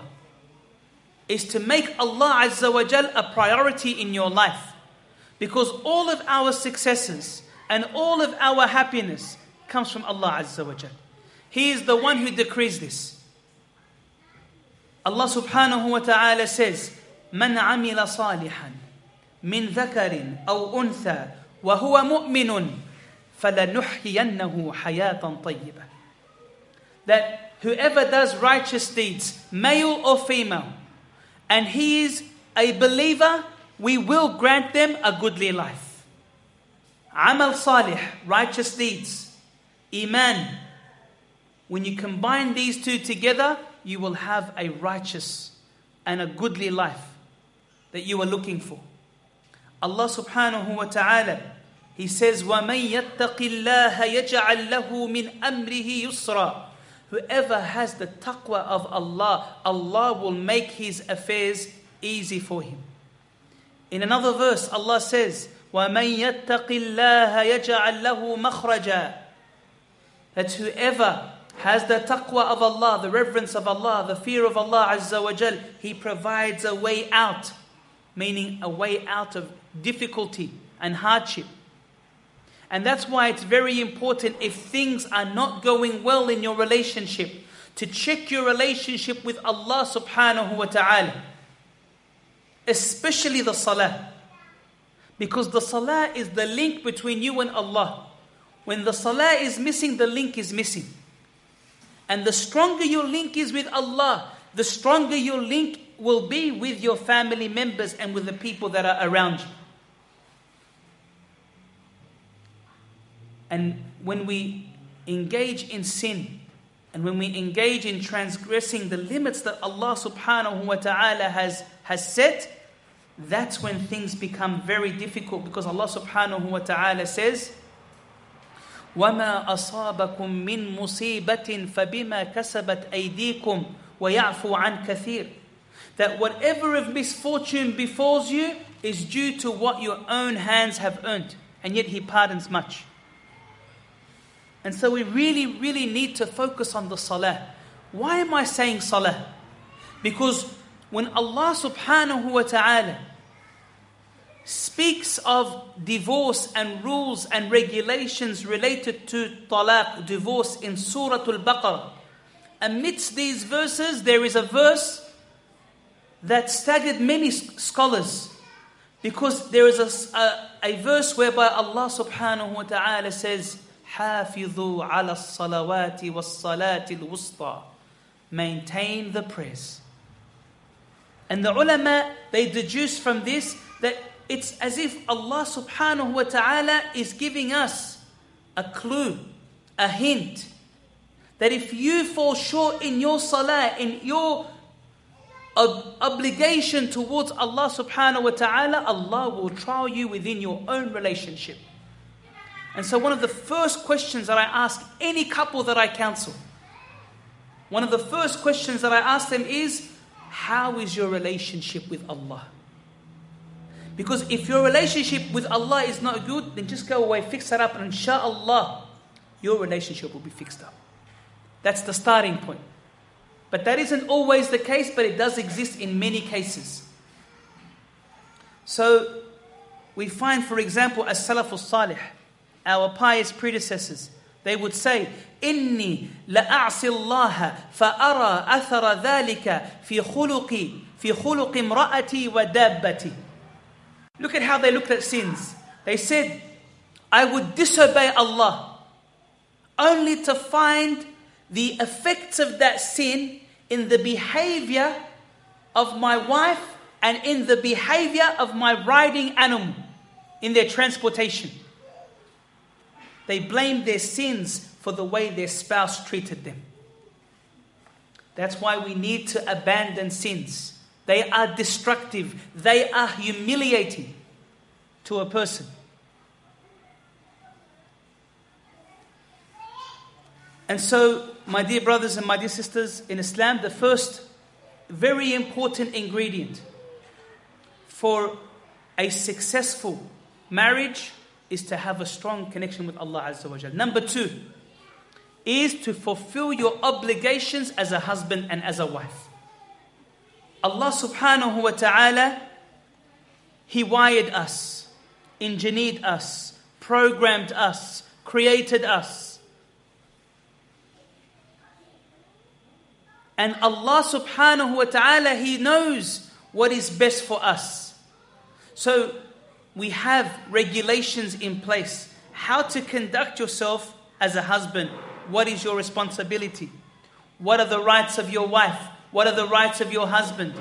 Is to make Allah Azza wa Jal a priority in your life. Because all of our successes and all of our happiness comes from Allah Azza wa Jal. He is the one who decrees this. Allah subhanahu wa ta'ala says, من عمل صالحا من ذكر أو أنثى وهو مؤمن فلنحيينه حياة طيبة. That whoever does righteous deeds, male or female, and he is a believer, we will grant them a goodly life. Amal salih, righteous deeds, iman. When you combine these two together, you will have a righteous and a goodly life that you are looking for. Allah subhanahu wa ta'ala, He says, وَمَنْ يَتَّقِ اللَّهَ يَجْعَلْ لَهُ مِنْ أَمْرِهِ يُسْرًا. Whoever has the taqwa of Allah, Allah will make his affairs easy for him. In another verse, Allah says, وَمَنْ يَتَّقِ اللَّهَ يَجْعَلْ لَهُ مَخْرَجًا. That whoever has the taqwa of Allah, the reverence of Allah, the fear of Allah Azza wa Jal, He provides a way out. Meaning a way out of difficulty and hardship. And that's why it's very important, if things are not going well in your relationship, to check your relationship with Allah subhanahu wa ta'ala. Especially the salah. Because the salah is the link between you and Allah. When the salah is missing, the link is missing. And the stronger your link is with Allah, the stronger your link will be with your family members and with the people that are around you. And when we engage in sin, and when we engage in transgressing the limits that Allah subhanahu wa ta'ala has, has set, that's when things become very difficult, because Allah subhanahu wa ta'ala says, وَمَا أَصَابَكُم مِّن مُّصِيبَةٍ فَبِمَا كَسَبَتْ أَيْدِيكُمْ وَيَعْفُو عَنْ كَثِيرٍ. That whatever of misfortune befalls you is due to what your own hands have earned. And yet He pardons much. And so we really, really need to focus on the salah. Why am I saying salah? Because when Allah subhanahu wa ta'ala speaks of divorce and rules and regulations related to talaq, divorce, in Surah Al-Baqarah, amidst these verses there is a verse that staggered many scholars, because there is a, a, a verse whereby Allah subhanahu wa ta'ala says, حافظوا على الصلوات والصلاة الوسطى. Maintain the prayers. And the ulama, they deduce from this that it's as if Allah subhanahu wa ta'ala is giving us a clue, a hint, that if you fall short in your salah, in your ob- obligation towards Allah subhanahu wa ta'ala, Allah will trial you within your own relationship. And so one of the first questions that I ask any couple that I counsel, one of the first questions that I ask them is, how is your relationship with Allah? Because if your relationship with Allah is not good, then just go away, fix that up, and inshaAllah, your relationship will be fixed up. That's the starting point. But that isn't always the case, but it does exist in many cases. So, we find, for example, as-Salafus Salih, our pious predecessors, they would say, إِنِّي لَأَعْصِي اللَّهَ فَأَرَى أَثَرَ ذَلِكَ فِي خُلُقِي فِي خُلُقِ امْرَأَتِي وَدَابَّتِي. Look at how they looked at sins. They said, I would disobey Allah only to find the effects of that sin in the behavior of my wife and in the behavior of my riding animal. in their transportation. They blamed their sins for the way their spouse treated them. That's why we need to abandon sins. They are destructive. They are humiliating to a person. And so, my dear brothers and my dear sisters, in Islam, the first very important ingredient for a successful marriage is to have a strong connection with Allah Azza wa Jal. Number two is to fulfill your obligations as a husband and as a wife. Allah subhanahu wa ta'ala, He wired us, engineered us, programmed us, created us. And Allah subhanahu wa ta'ala, He knows what is best for us. So we have regulations in place. How to conduct yourself as a husband. What is your responsibility? What are the rights of your wife? What are the rights of your husband?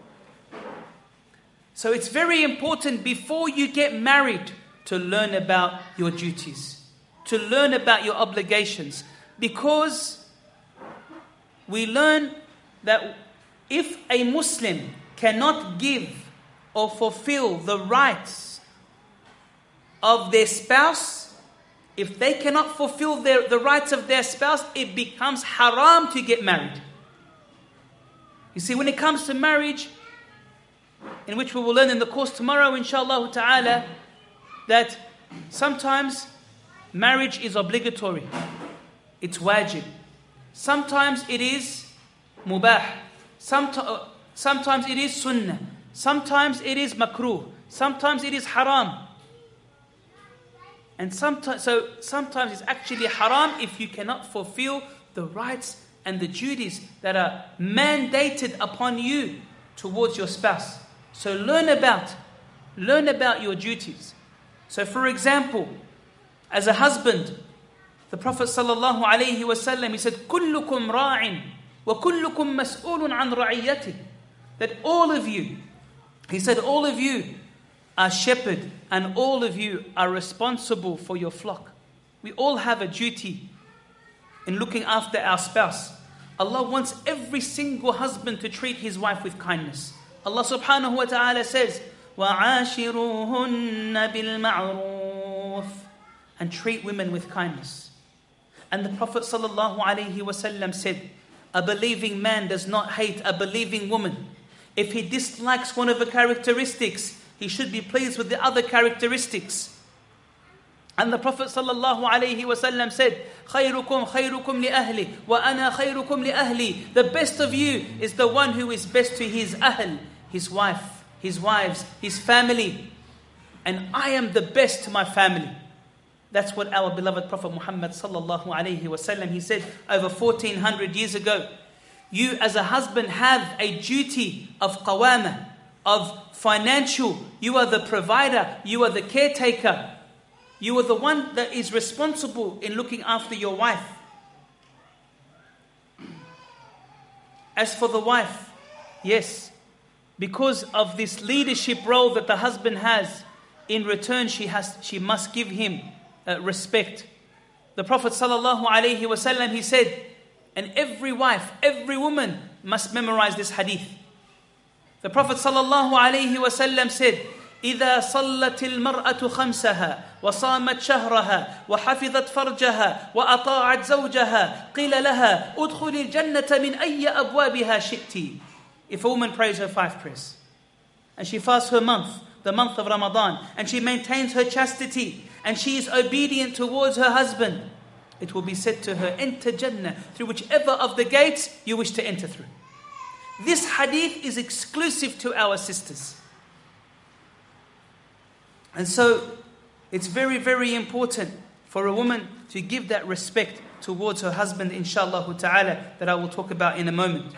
So it's very important before you get married to learn about your duties, to learn about your obligations. Because we learn that if a Muslim cannot give or fulfill the rights of their spouse, if they cannot fulfill their, the rights of their spouse, it becomes haram to get married. You see, when it comes to marriage, in which we will learn in the course tomorrow, inshallah ta'ala, that sometimes marriage is obligatory. It's wajib. Sometimes it is mubah. Sometimes, sometimes it is sunnah. Sometimes it is makruh. Sometimes it is haram. And sometimes, so sometimes it's actually haram if you cannot fulfill the rights and the duties that are mandated upon you towards your spouse. So learn about, learn about your duties. So for example, as a husband, the Prophet sallallahu alaihi wasallam, he said, "Kullukum ra'in wa kullukum mas'ulun an ra'iyyatih." That all of you, he said, all of you are shepherd and all of you are responsible for your flock. We all have a duty in looking after our spouse. Allah wants every single husband to treat his wife with kindness. Allah subhanahu wa ta'ala says, وَعَاشِرُوهُنَّ بِالْمَعْرُوفِ, and treat women with kindness. And the Prophet sallallahu alaihi wasallam said, a believing man does not hate a believing woman. If he dislikes one of her characteristics, he should be pleased with the other characteristics. And the Prophet sallallahu alaihi wasallam said, خَيْرُكُمْ خَيْرُكُمْ لِأَهْلِ وَأَنَا خَيْرُكُمْ لِأَهْلِ. The best of you is the one who is best to his ahl, his wife, his wives, his family. And I am the best to my family. That's what our beloved Prophet Muhammad sallallahu alaihi wasallam, he said over fourteen hundred years ago. You as a husband have a duty of qawama, of financial. You are the provider. You are the caretaker. You are the one that is responsible in looking after your wife. As for the wife, yes, because of this leadership role that the husband has, in return she has, she must give him uh, respect. The Prophet sallallahu alaihi wasallam, he said, and every wife, every woman must memorize this hadith. The Prophet sallallahu alaihi wasallam said, إذا صلت المرأة خمسها وصامت شهرها وحفظت فرجها وأطاعت زوجها قيل لها ادخل الجنة من أي أبوابها شئت. If a woman prays her five prayers and she fasts her month, the month of Ramadan, and she maintains her chastity and she is obedient towards her husband, it will be said to her, enter Jannah through whichever of the gates you wish to enter through. This hadith is exclusive to our sisters. And so, it's very, very important for a woman to give that respect towards her husband, inshallah ta'ala, that I will talk about in a moment.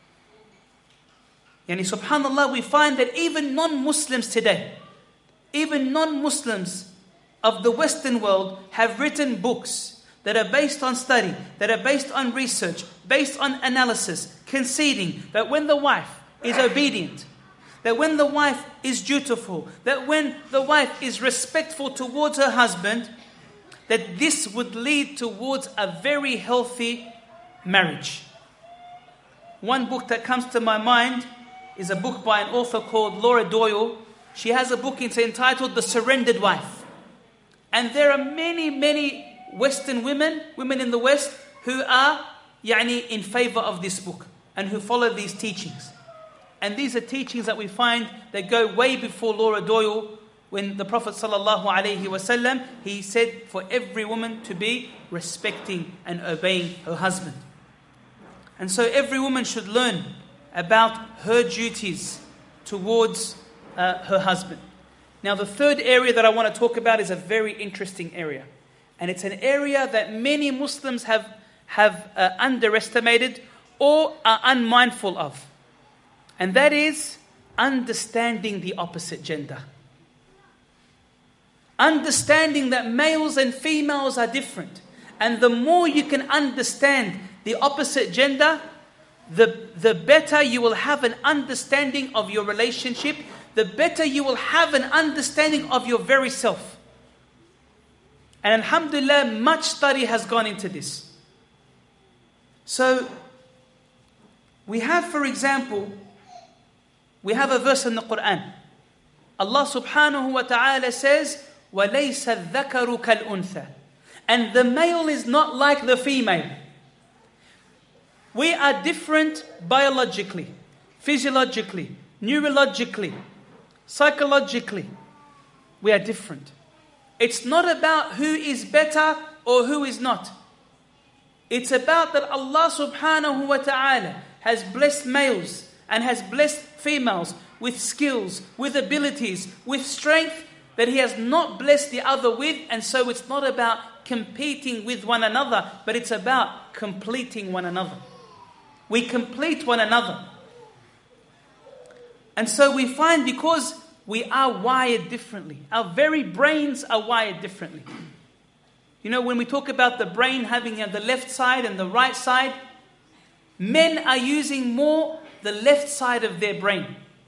Yani subhanallah, we find that even non-Muslims today, even non-Muslims of the Western world have written books that are based on study, that are based on research, based on analysis, conceding that when the wife is obedient, that when the wife is dutiful, that when the wife is respectful towards her husband, that this would lead towards a very healthy marriage. One book that comes to my mind is a book by an author called Laura Doyle. She has a book, it's entitled The Surrendered Wife. And there are many, many Western women, women in the West, who are yani, in favor of this book and who follow these teachings. And these are teachings that we find that go way before Laura Doyle, when the Prophet sallallahu alaihi wasallam, he said for every woman to be respecting and obeying her husband. And so every woman should learn about her duties towards uh, her husband. Now the third area that I want to talk about is a very interesting area. And it's an area that many Muslims have, have uh, underestimated or are unmindful of. And that is understanding the opposite gender. Understanding that males and females are different. And the more you can understand the opposite gender, the, the better you will have an understanding of your relationship, the better you will have an understanding of your very self. And alhamdulillah, much study has gone into this. So, we have, for example, we have a verse in the Quran. Allah subhanahu wa ta'ala says, وَلَيْسَ الذَّكَرُ كَالْأُنْثَى. And the male is not like the female. We are different biologically, physiologically, neurologically, psychologically. We are different. It's not about who is better or who is not. It's about that Allah subhanahu wa ta'ala has blessed males and has blessed females with skills, with abilities, with strength that He has not blessed the other with. And so it's not about competing with one another, but it's about completing one another. We complete one another. And so we find because we are wired differently, our very brains are wired differently. You know, when we talk about the brain having the left side and the right side, men are using more the left side of their brain.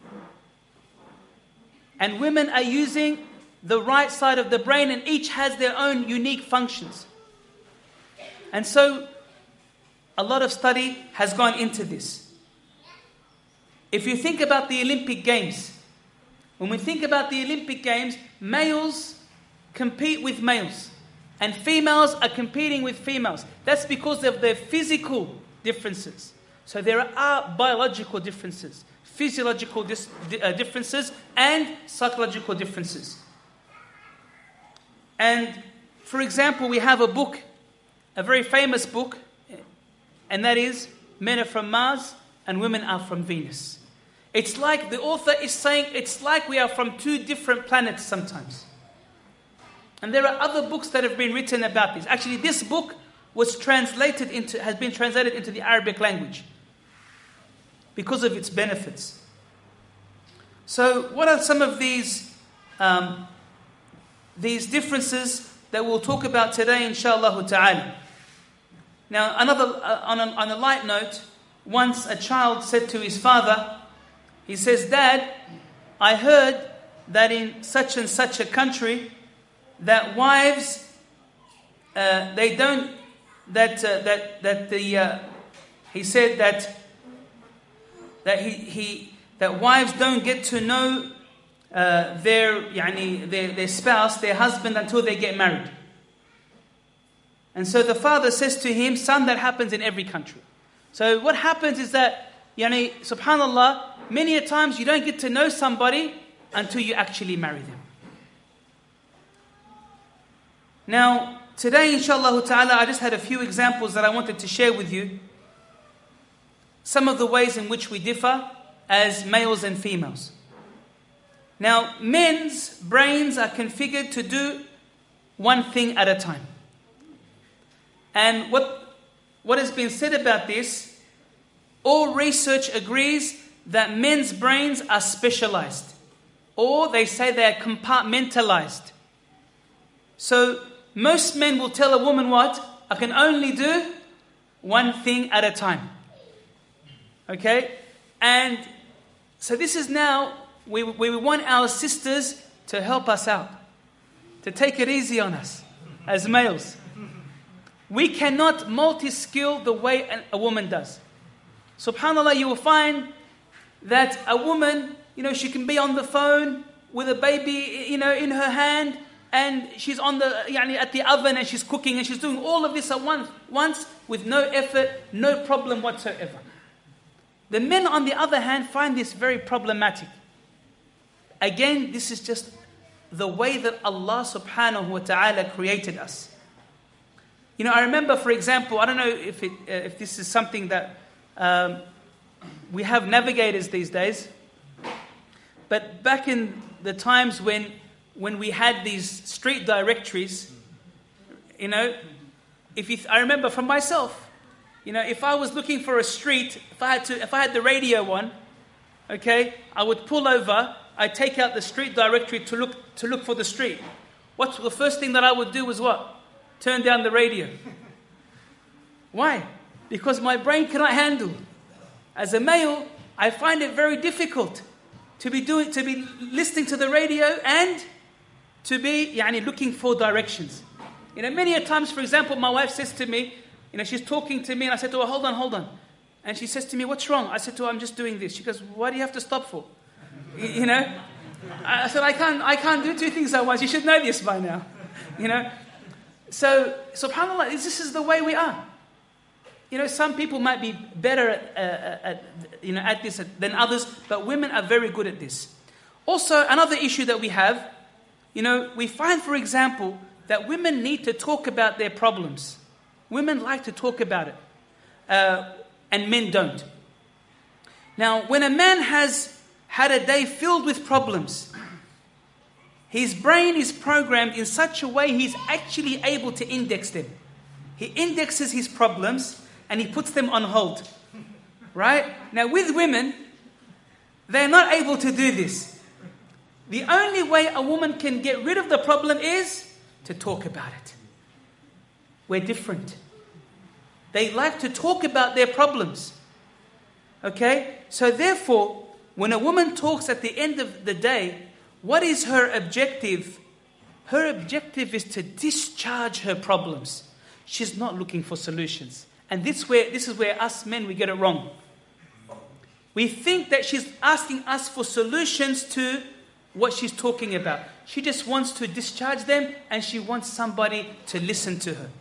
And women are using the right side of the brain, and each has their own unique functions. And so a lot of study has gone into this. If you think about the Olympic Games, when we think about the Olympic Games, males compete with males and females are competing with females. That's because of their physical differences. So there are biological differences, physiological dis- uh, differences, and psychological differences. And for example, we have a book, a very famous book, and that is Men Are From Mars and Women Are From Venus. It's like the author is saying, it's like we are from two different planets sometimes. And there are other books that have been written about this. Actually, this book was translated into, has been translated into the Arabic language because of its benefits. So, what are some of these um, these differences that we'll talk about today, inshallah ta'ala? Now, another uh, on, a, on a light note, once a child said to his father, he says, "Dad, I heard that in such and such a country, that wives, uh, they don't, that uh, that that the," uh, he said that that he he that wives don't get to know uh, their yani their their spouse, their husband, until they get married. And so the father says to him, "Son, that happens in every country." So what happens is that, yani, subhanallah, many a times you don't get to know somebody until you actually marry them. Now, today, inshallah ta'ala, I just had a few examples that I wanted to share with you. Some of the ways in which we differ as males and females. Now, men's brains are configured to do one thing at a time. And what what has been said about this, all research agrees that men's brains are specialized. Or they say they are compartmentalized. So, most men will tell a woman what? I can only do one thing at a time. Okay? And so this is now we, we want our sisters to help us out, to take it easy on us as males. We cannot multi-skill the way a woman does. SubhanAllah, you will find that a woman, you know, she can be on the phone with a baby, you know, in her hand, and she's on the, yani, at the oven, and she's cooking, and she's doing all of this at once, once with no effort, no problem whatsoever. The men, on the other hand, find this very problematic. Again, this is just the way that Allah subhanahu wa ta'ala created us. You know, I remember, for example, I don't know if it, uh, if this is something that um, we have navigators these days, but back in the times when when we had these street directories, you know, if you, I remember from myself, you know, if I was looking for a street, if I had to, if I had the radio on, okay, I would pull over, I'd take out the street directory to look to look for the street. What's the first thing that I would do was what? Turn down the radio. Why? Because my brain cannot handle. As a male, I find it very difficult to be doing, to be listening to the radio and to be, yani, looking for directions. You know, many a times, for example, my wife says to me, you know, she's talking to me, and I said to her, hold on, hold on. And she says to me, what's wrong? I said to her, I'm just doing this. She goes, why do you have to stop for? You, you know? I said, I can't, I can't do two things at once. You should know this by now. You know? So, subhanAllah, this is the way we are. You know, some people might be better at, uh, at, you know, at this than others, but women are very good at this. Also, another issue that we have, you know, we find, for example, that women need to talk about their problems. Women like to talk about it, uh, and men don't. Now, when a man has had a day filled with problems, his brain is programmed in such a way he's actually able to index them. He indexes his problems and he puts them on hold. Right? Now, with women, they're not able to do this. The only way a woman can get rid of the problem is to talk about it. We're different. They like to talk about their problems. Okay? So therefore, when a woman talks at the end of the day, what is her objective? Her objective is to discharge her problems. She's not looking for solutions. And this, where, this is where us men, we get it wrong. We think that she's asking us for solutions to what she's talking about. She just wants to discharge them, and she wants somebody to listen to her.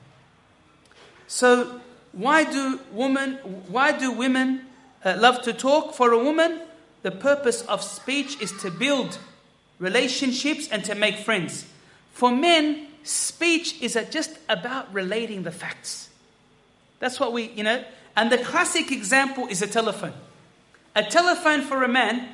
So why do women, why do women uh, love to talk? For a woman, the purpose of speech is to build relationships and to make friends. For men, speech is just about relating the facts. That's what we, you know. And the classic example is a telephone. A telephone for a man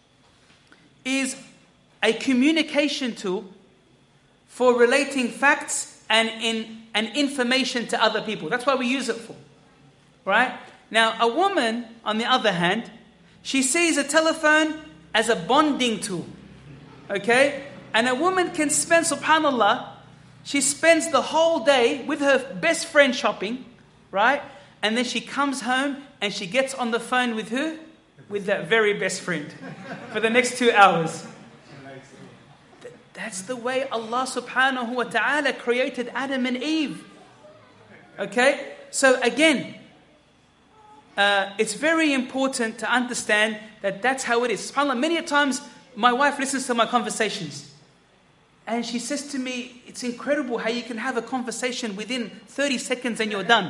is a communication tool for relating facts and in and information to other people. That's what we use it for. Right? Now, a woman, on the other hand, she sees a telephone as a bonding tool. Okay? And a woman can spend, subhanAllah, she spends the whole day with her best friend shopping, right? And then she comes home and she gets on the phone with who? With that very best friend for the next two hours. That's the way Allah subhanahu wa ta'ala created Adam and Eve. Okay? So again, uh, it's very important to understand that that's how it is. SubhanAllah, many a times my wife listens to my conversations. And she says to me, it's incredible how you can have a conversation within thirty seconds and you're done.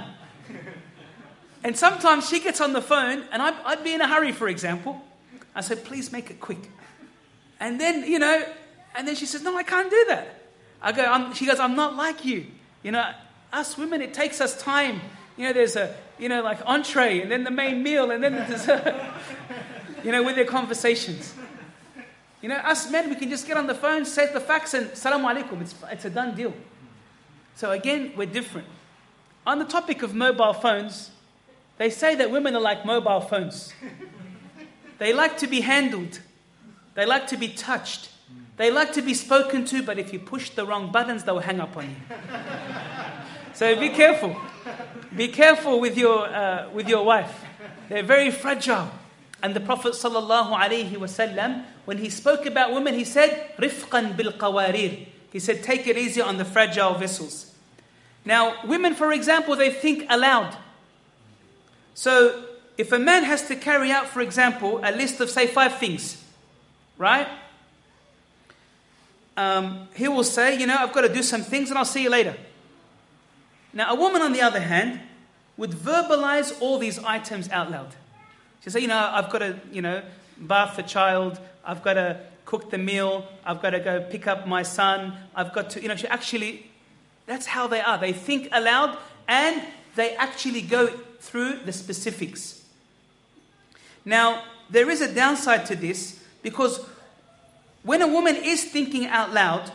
And sometimes she gets on the phone, and I'd, I'd be in a hurry, for example. I said, please make it quick. And then, you know, and then she says, no, I can't do that. I go, I'm, she goes, I'm not like you. You know, us women, it takes us time. You know, there's a, you know, like entree, and then the main meal, and then the dessert. You know, with their conversations. You know, us men, we can just get on the phone, say the facts, and salamu alaikum. It's, it's a done deal. So again, we're different. On the topic of mobile phones, they say that women are like mobile phones. They like to be handled. They like to be touched. They like to be spoken to, but if you push the wrong buttons, they'll hang up on you. So be careful. Be careful with your uh, with your wife. They're very fragile. And the Prophet sallallahu alaihi wasallam, when he spoke about women, he said, "Rifqan bil qawarir." He said, take it easy on the fragile vessels. Now, women, for example, they think aloud. So, if a man has to carry out, for example, a list of, say, five things, right? Um, he will say, you know, I've got to do some things and I'll see you later. Now, a woman, on the other hand, would verbalize all these items out loud. She'll say, you know, I've got to, you know, bath the child. I've got to cook the meal. I've got to go pick up my son. I've got to, you know, she actually, that's how they are. They think aloud and they actually go through the specifics. Now, there is a downside to this because when a woman is thinking out loud,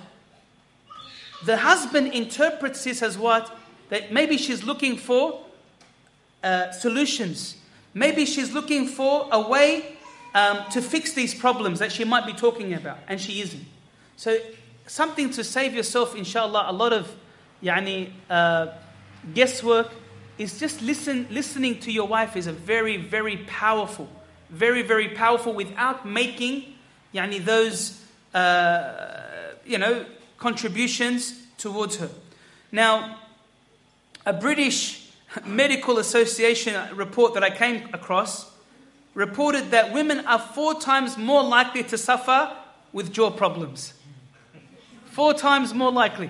the husband interprets this as what? That maybe she's looking for uh, solutions. Maybe she's looking for a way um, to fix these problems that she might be talking about, and she isn't. So, something to save yourself, inshallah, a lot of yani, uh, guesswork is just listen. Listening to your wife is a very, very powerful, very, very powerful without making yani, those, uh, you know, contributions towards her. Now, a British Medical Association report that I came across reported that women are four times more likely to suffer with jaw problems. Four times more likely.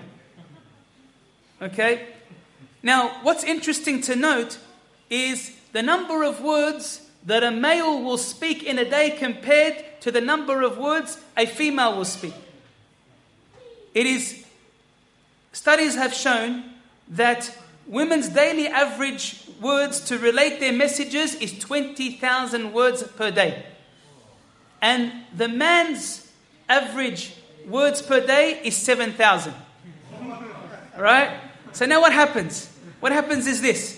Okay? Now, what's interesting to note is the number of words that a male will speak in a day compared to the number of words a female will speak. It is, studies have shown that women's daily average words to relate their messages is twenty thousand words per day. And the man's average words per day is seven thousand. Right? So now what happens? What happens is this.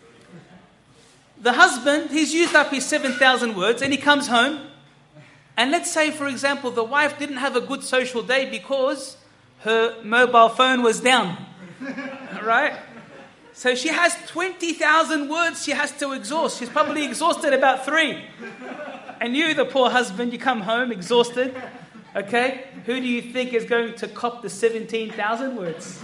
The husband, he's used up his seven thousand words and he comes home. And let's say, for example, the wife didn't have a good social day because her mobile phone was down. Right? So she has twenty thousand words she has to exhaust. She's probably exhausted about three. And you, the poor husband, you come home exhausted. Okay? Who do you think is going to cop the seventeen thousand words?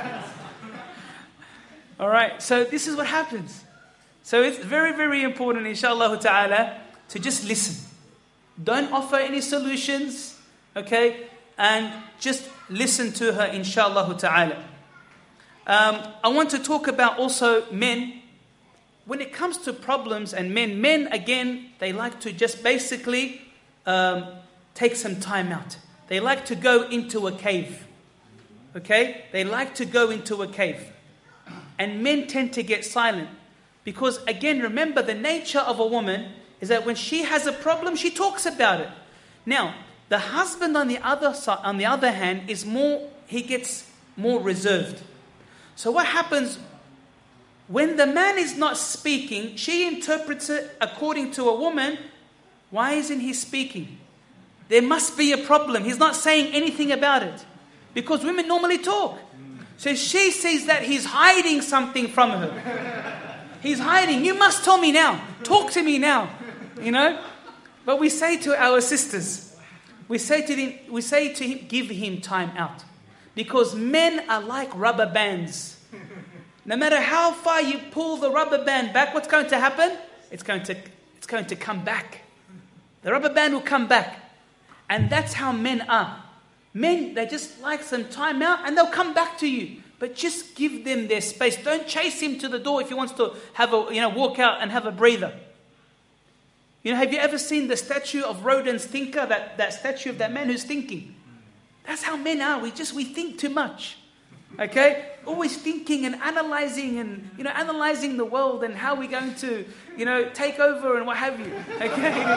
All right? So this is what happens. So it's very, very important, inshallah ta'ala, to just listen. Don't offer any solutions. Okay? And just listen to her, inshallah ta'ala. Um, I want to talk about also men. When it comes to problems and men, men again, they like to just basically um, take some time out. They like to go into a cave. Okay? They like to go into a cave. And men tend to get silent. Because again, remember the nature of a woman is that when she has a problem, she talks about it. Now, the husband on the other side, on the other hand, is more, he gets more reserved. So what happens when the man is not speaking, she interprets it according to a woman. Why isn't he speaking? There must be a problem. He's not saying anything about it. Because women normally talk. So she sees that he's hiding something from her. He's hiding. You must tell me now. Talk to me now. You know? But we say to our sisters, we say to them, we say to him, give him time out. Because men are like rubber bands. No matter how far you pull the rubber band back, what's going to happen? It's going to, it's going to come back. The rubber band will come back. And that's how men are. Men, they just like some time out and they'll come back to you. But just give them their space. Don't chase him to the door if he wants to have a, you know, walk out and have a breather. You know, have you ever seen the statue of Rodin's thinker? That, that statue of that man who's thinking. That's how men are. We just, we think too much. Okay? Always thinking and analyzing and, you know, analyzing the world and how we're going to, you know, take over and what have you. Okay?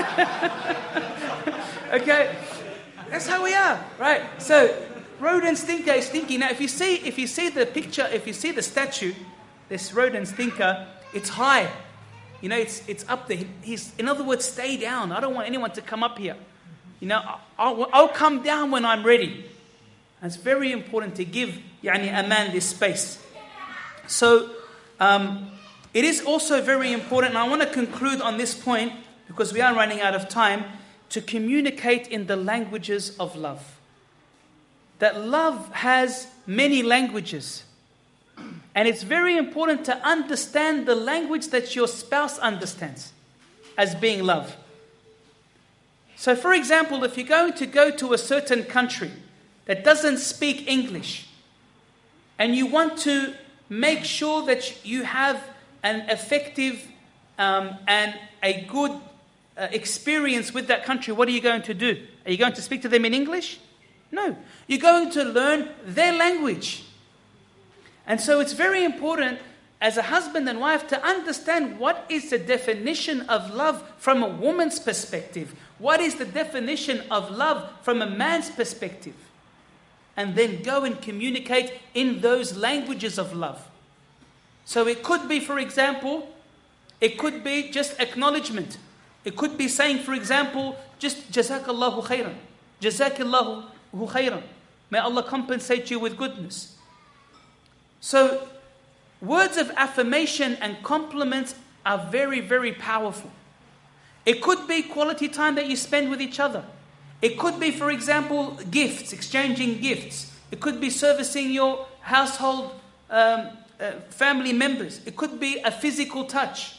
Okay? That's how we are, right? So, Rodin's thinker is thinking. Now, if you see, if you see the picture, if you see the statue, this Rodin's thinker, it's high. You know, it's it's up there. He's, in other words, stay down. I don't want anyone to come up here. You know, I'll, I'll come down when I'm ready. And it's very important to give yani, a man this space. So, um, it is also very important, and I want to conclude on this point, because we are running out of time, to communicate in the languages of love. That love has many languages. And it's very important to understand the language that your spouse understands as being love. So for example, if you're going to go to a certain country that doesn't speak English, and you want to make sure that you have an effective um, and a good uh, experience with that country, what are you going to do? Are you going to speak to them in English? No. You're going to learn their language. And so it's very important as a husband and wife to understand what is the definition of love from a woman's perspective. What is the definition of love from a man's perspective? And then go and communicate in those languages of love. So it could be, for example, it could be just acknowledgement. It could be saying, for example, just Jazakallahu khairan. Jazakallahu khairan. May Allah compensate you with goodness. So, words of affirmation and compliments are very, very powerful. It could be quality time that you spend with each other. It could be, for example, gifts, exchanging gifts. It could be servicing your household um, uh, family members. It could be a physical touch.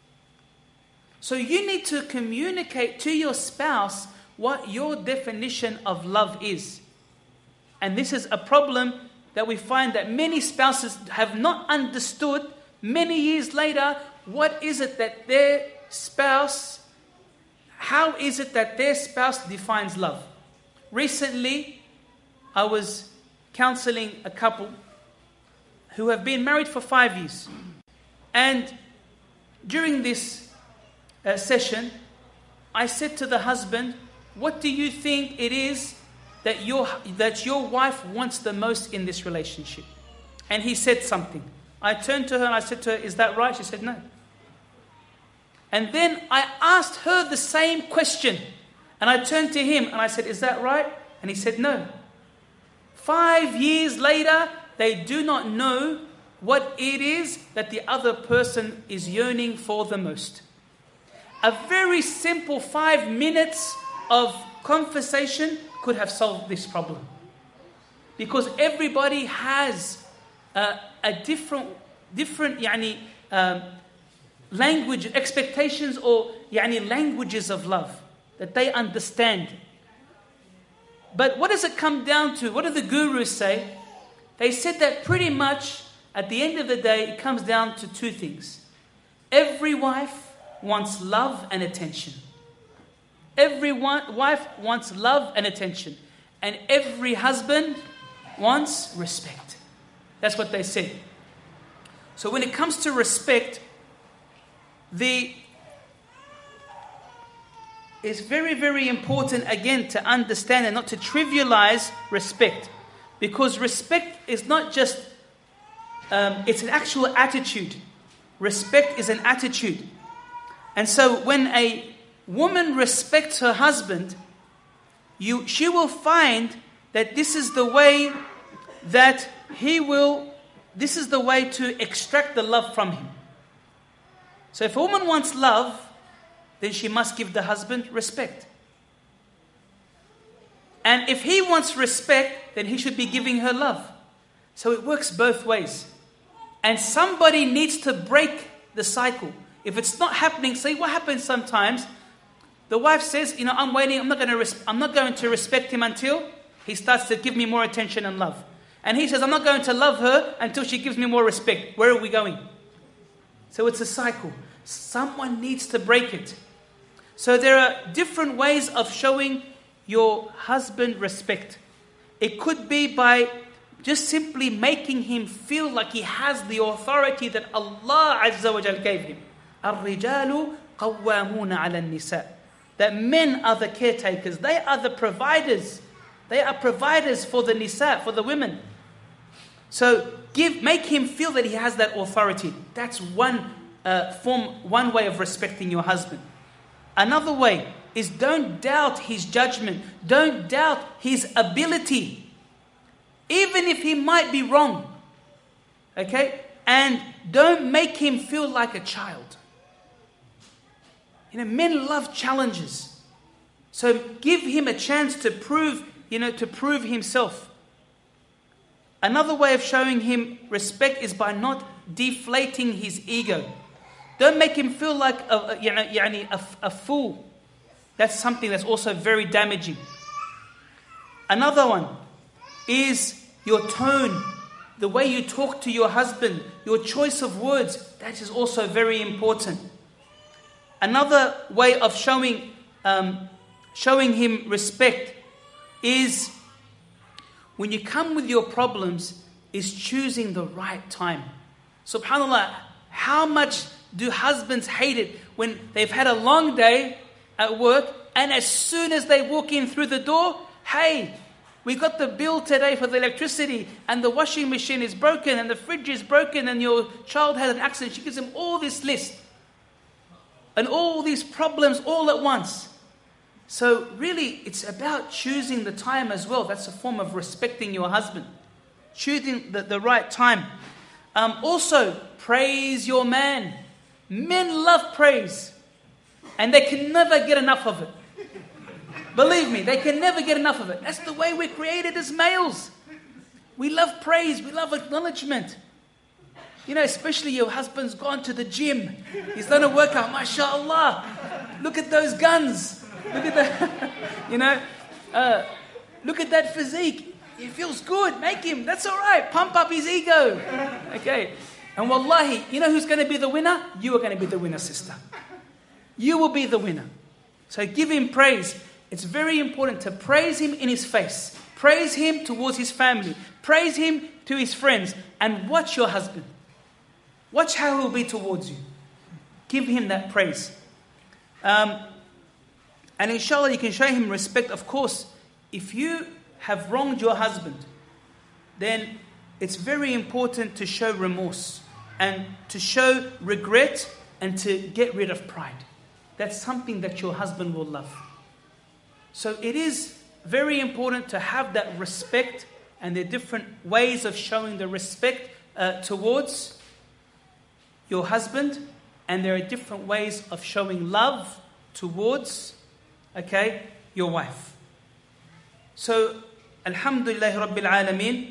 So you need to communicate to your spouse what your definition of love is. And this is a problem that we find that many spouses have not understood many years later. What is it that their spouse, how is it that their spouse defines love? Recently, I was counseling a couple who have been married for five years. And during this uh, session, I said to the husband, what do you think it is that your that your wife wants the most in this relationship? And he said something. I turned to her and I said to her, is that right? She said no. And then I asked her the same question. And I turned to him and I said, is that right? And he said no. Five years later, they do not know what it is that the other person is yearning for the most. A very simple five minutes of conversation could have solved this problem. Because everybody has uh, a different, different yani, um, language, expectations or yani, languages of love that they understand. But what does it come down to? What do the gurus say? They said that pretty much at the end of the day, it comes down to two things. Every wife wants love and attention. Every one, wife wants love and attention. And every husband wants respect. That's what they said. So when it comes to respect, the it's very, very important again to understand and not to trivialize respect. Because respect is not just, um, it's an actual attitude. Respect is an attitude. And so when a woman respects her husband, you she will find that this is the way that he will, this is the way to extract the love from him. So if a woman wants love, then she must give the husband respect. And if he wants respect, then he should be giving her love. So it works both ways. And somebody needs to break the cycle. If it's not happening, see what happens sometimes. The wife says, you know, I'm waiting, I'm not going to res- I'm not going to respect him until he starts to give me more attention and love. And he says, I'm not going to love her until she gives me more respect. Where are we going? So it's a cycle. Someone needs to break it. So there are different ways of showing your husband respect. It could be by just simply making him feel like he has the authority that Allah Azza wa Jal gave him. الرجال قوامون على النساء. That men are the caretakers. They are the providers. They are providers for the nisa, for the women. So give, make him feel that he has that authority. That's one uh, form, one way of respecting your husband. Another way is don't doubt his judgment. Don't doubt his ability. Even if he might be wrong. Okay? And don't make him feel like a child. You know, men love challenges. So give him a chance to prove, you know, to prove himself. Another way of showing him respect is by not deflating his ego. Don't make him feel like a, a, يعني, a, a fool. That's something that's also very damaging. Another one is your tone, the way you talk to your husband, your choice of words. That is also very important. Another way of showing um, showing him respect is when you come with your problems, is choosing the right time. SubhanAllah, how much do husbands hate it when they've had a long day at work and as soon as they walk in through the door, hey, we got the bill today for the electricity and the washing machine is broken and the fridge is broken and your child had an accident. She gives them all this list and all these problems all at once. So really, it's about choosing the time as well. That's a form of respecting your husband. Choosing the, the right time. Um, also, praise your man. Men love praise. And they can never get enough of it. Believe me, they can never get enough of it. That's the way we're created as males. We love praise. We love acknowledgement. You know, especially your husband's gone to the gym. He's done a workout. MashaAllah. Look at those guns. Look at that. You know, uh, look at that physique. He feels good. Make him. That's all right. Pump up his ego. Okay. And wallahi, you know who's going to be the winner? You are going to be the winner, sister. You will be the winner. So give him praise. It's very important to praise him in his face. Praise him towards his family. Praise him to his friends. And watch your husband. Watch how he'll be towards you. Give him that praise. Um, and inshallah you can show him respect. Of course, if you have wronged your husband, then it's very important to show remorse and to show regret and to get rid of pride. That's something that your husband will love. So it is very important to have that respect, and there are different ways of showing the respect uh, towards your husband, and there are different ways of showing love towards, okay, your wife. So, Alhamdulillah Rabbil Alameen,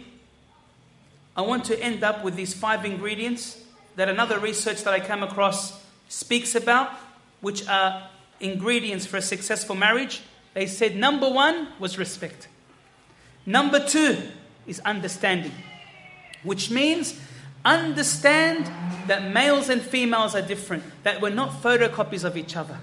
I want to end up with these five ingredients that another research that I came across speaks about, which are ingredients for a successful marriage. They said number one was respect. Number two is understanding, which means understand that males and females are different, that we're not photocopies of each other,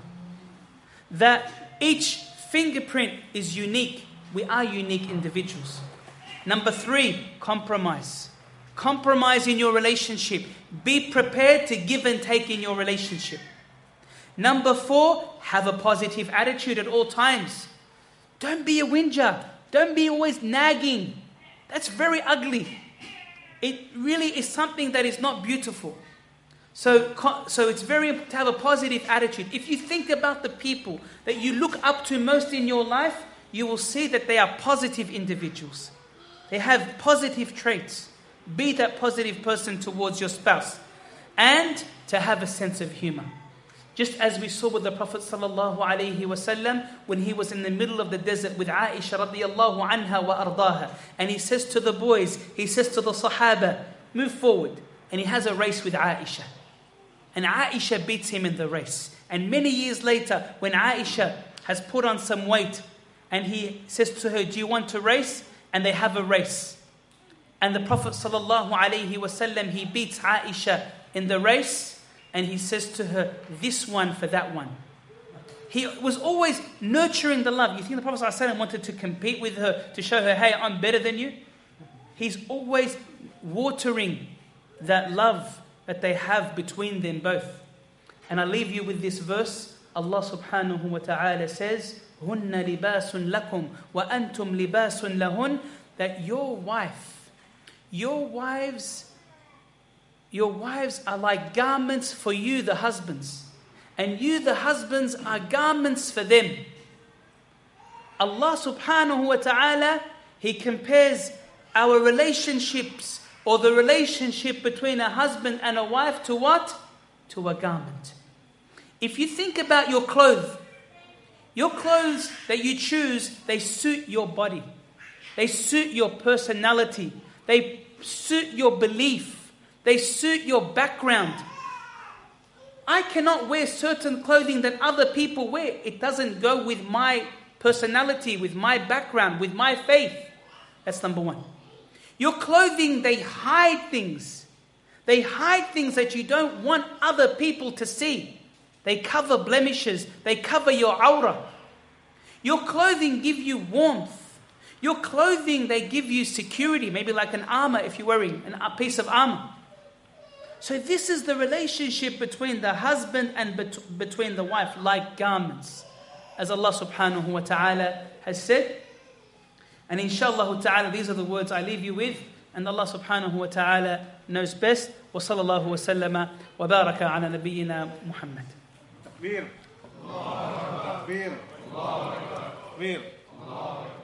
that each fingerprint is unique. We are unique individuals. Number three, compromise. Compromise in your relationship. Be prepared to give and take in your relationship. Number four, have a positive attitude at all times. Don't be a whinger. Don't be always nagging. That's very ugly. It really is something that is not beautiful. So, so it's very important to have a positive attitude. If you think about the people that you look up to most in your life, you will see that they are positive individuals. They have positive traits. Be that positive person towards your spouse. And to have a sense of humor. Just as we saw with the Prophet sallallahu alaihi wasallam when he was in the middle of the desert with Aisha radiyallahu anha wa ardaha. And he says to the boys, he says to the Sahaba, move forward. And he has a race with Aisha. And Aisha beats him in the race. And many years later, when Aisha has put on some weight, and he says to her, do you want to race? And they have a race. And the Prophet sallallahu alaihi wasallam, he beats Aisha in the race. And he says to her, this one for that one. He was always nurturing the love. You think the Prophet ﷺ wanted to compete with her to show her, hey, I'm better than you? He's always watering that love that they have between them both. And I leave you with this verse. Allah subhanahu wa ta'ala says, هُنَّ لِبَاسٌ لَكُمْ وَأَنْتُمْ لِبَاسٌ لَهُنْ. That your wife, your wives, your wives are like garments for you, the husbands. And you, the husbands, are garments for them. Allah subhanahu wa ta'ala, He compares our relationships or the relationship between a husband and a wife to what? To a garment. If you think about your clothes, your clothes that you choose, they suit your body. They suit your personality. They suit your belief. They suit your background. I cannot wear certain clothing that other people wear. It doesn't go with my personality, with my background, with my faith. That's number one. Your clothing, they hide things. They hide things that you don't want other people to see. They cover blemishes. They cover your aura. Your clothing give you warmth. Your clothing, they give you security. Maybe like an armor if you're wearing a piece of armor. So this is the relationship between the husband and bet- between the wife, like garments. As Allah subhanahu wa ta'ala has said. And inshallah ta'ala, these are the words I leave you with. And Allah subhanahu wa ta'ala knows best. Wa sallallahu wa sallama wa baraka ala nabiyyina Muhammad. Takbir. Takbir. Takbir.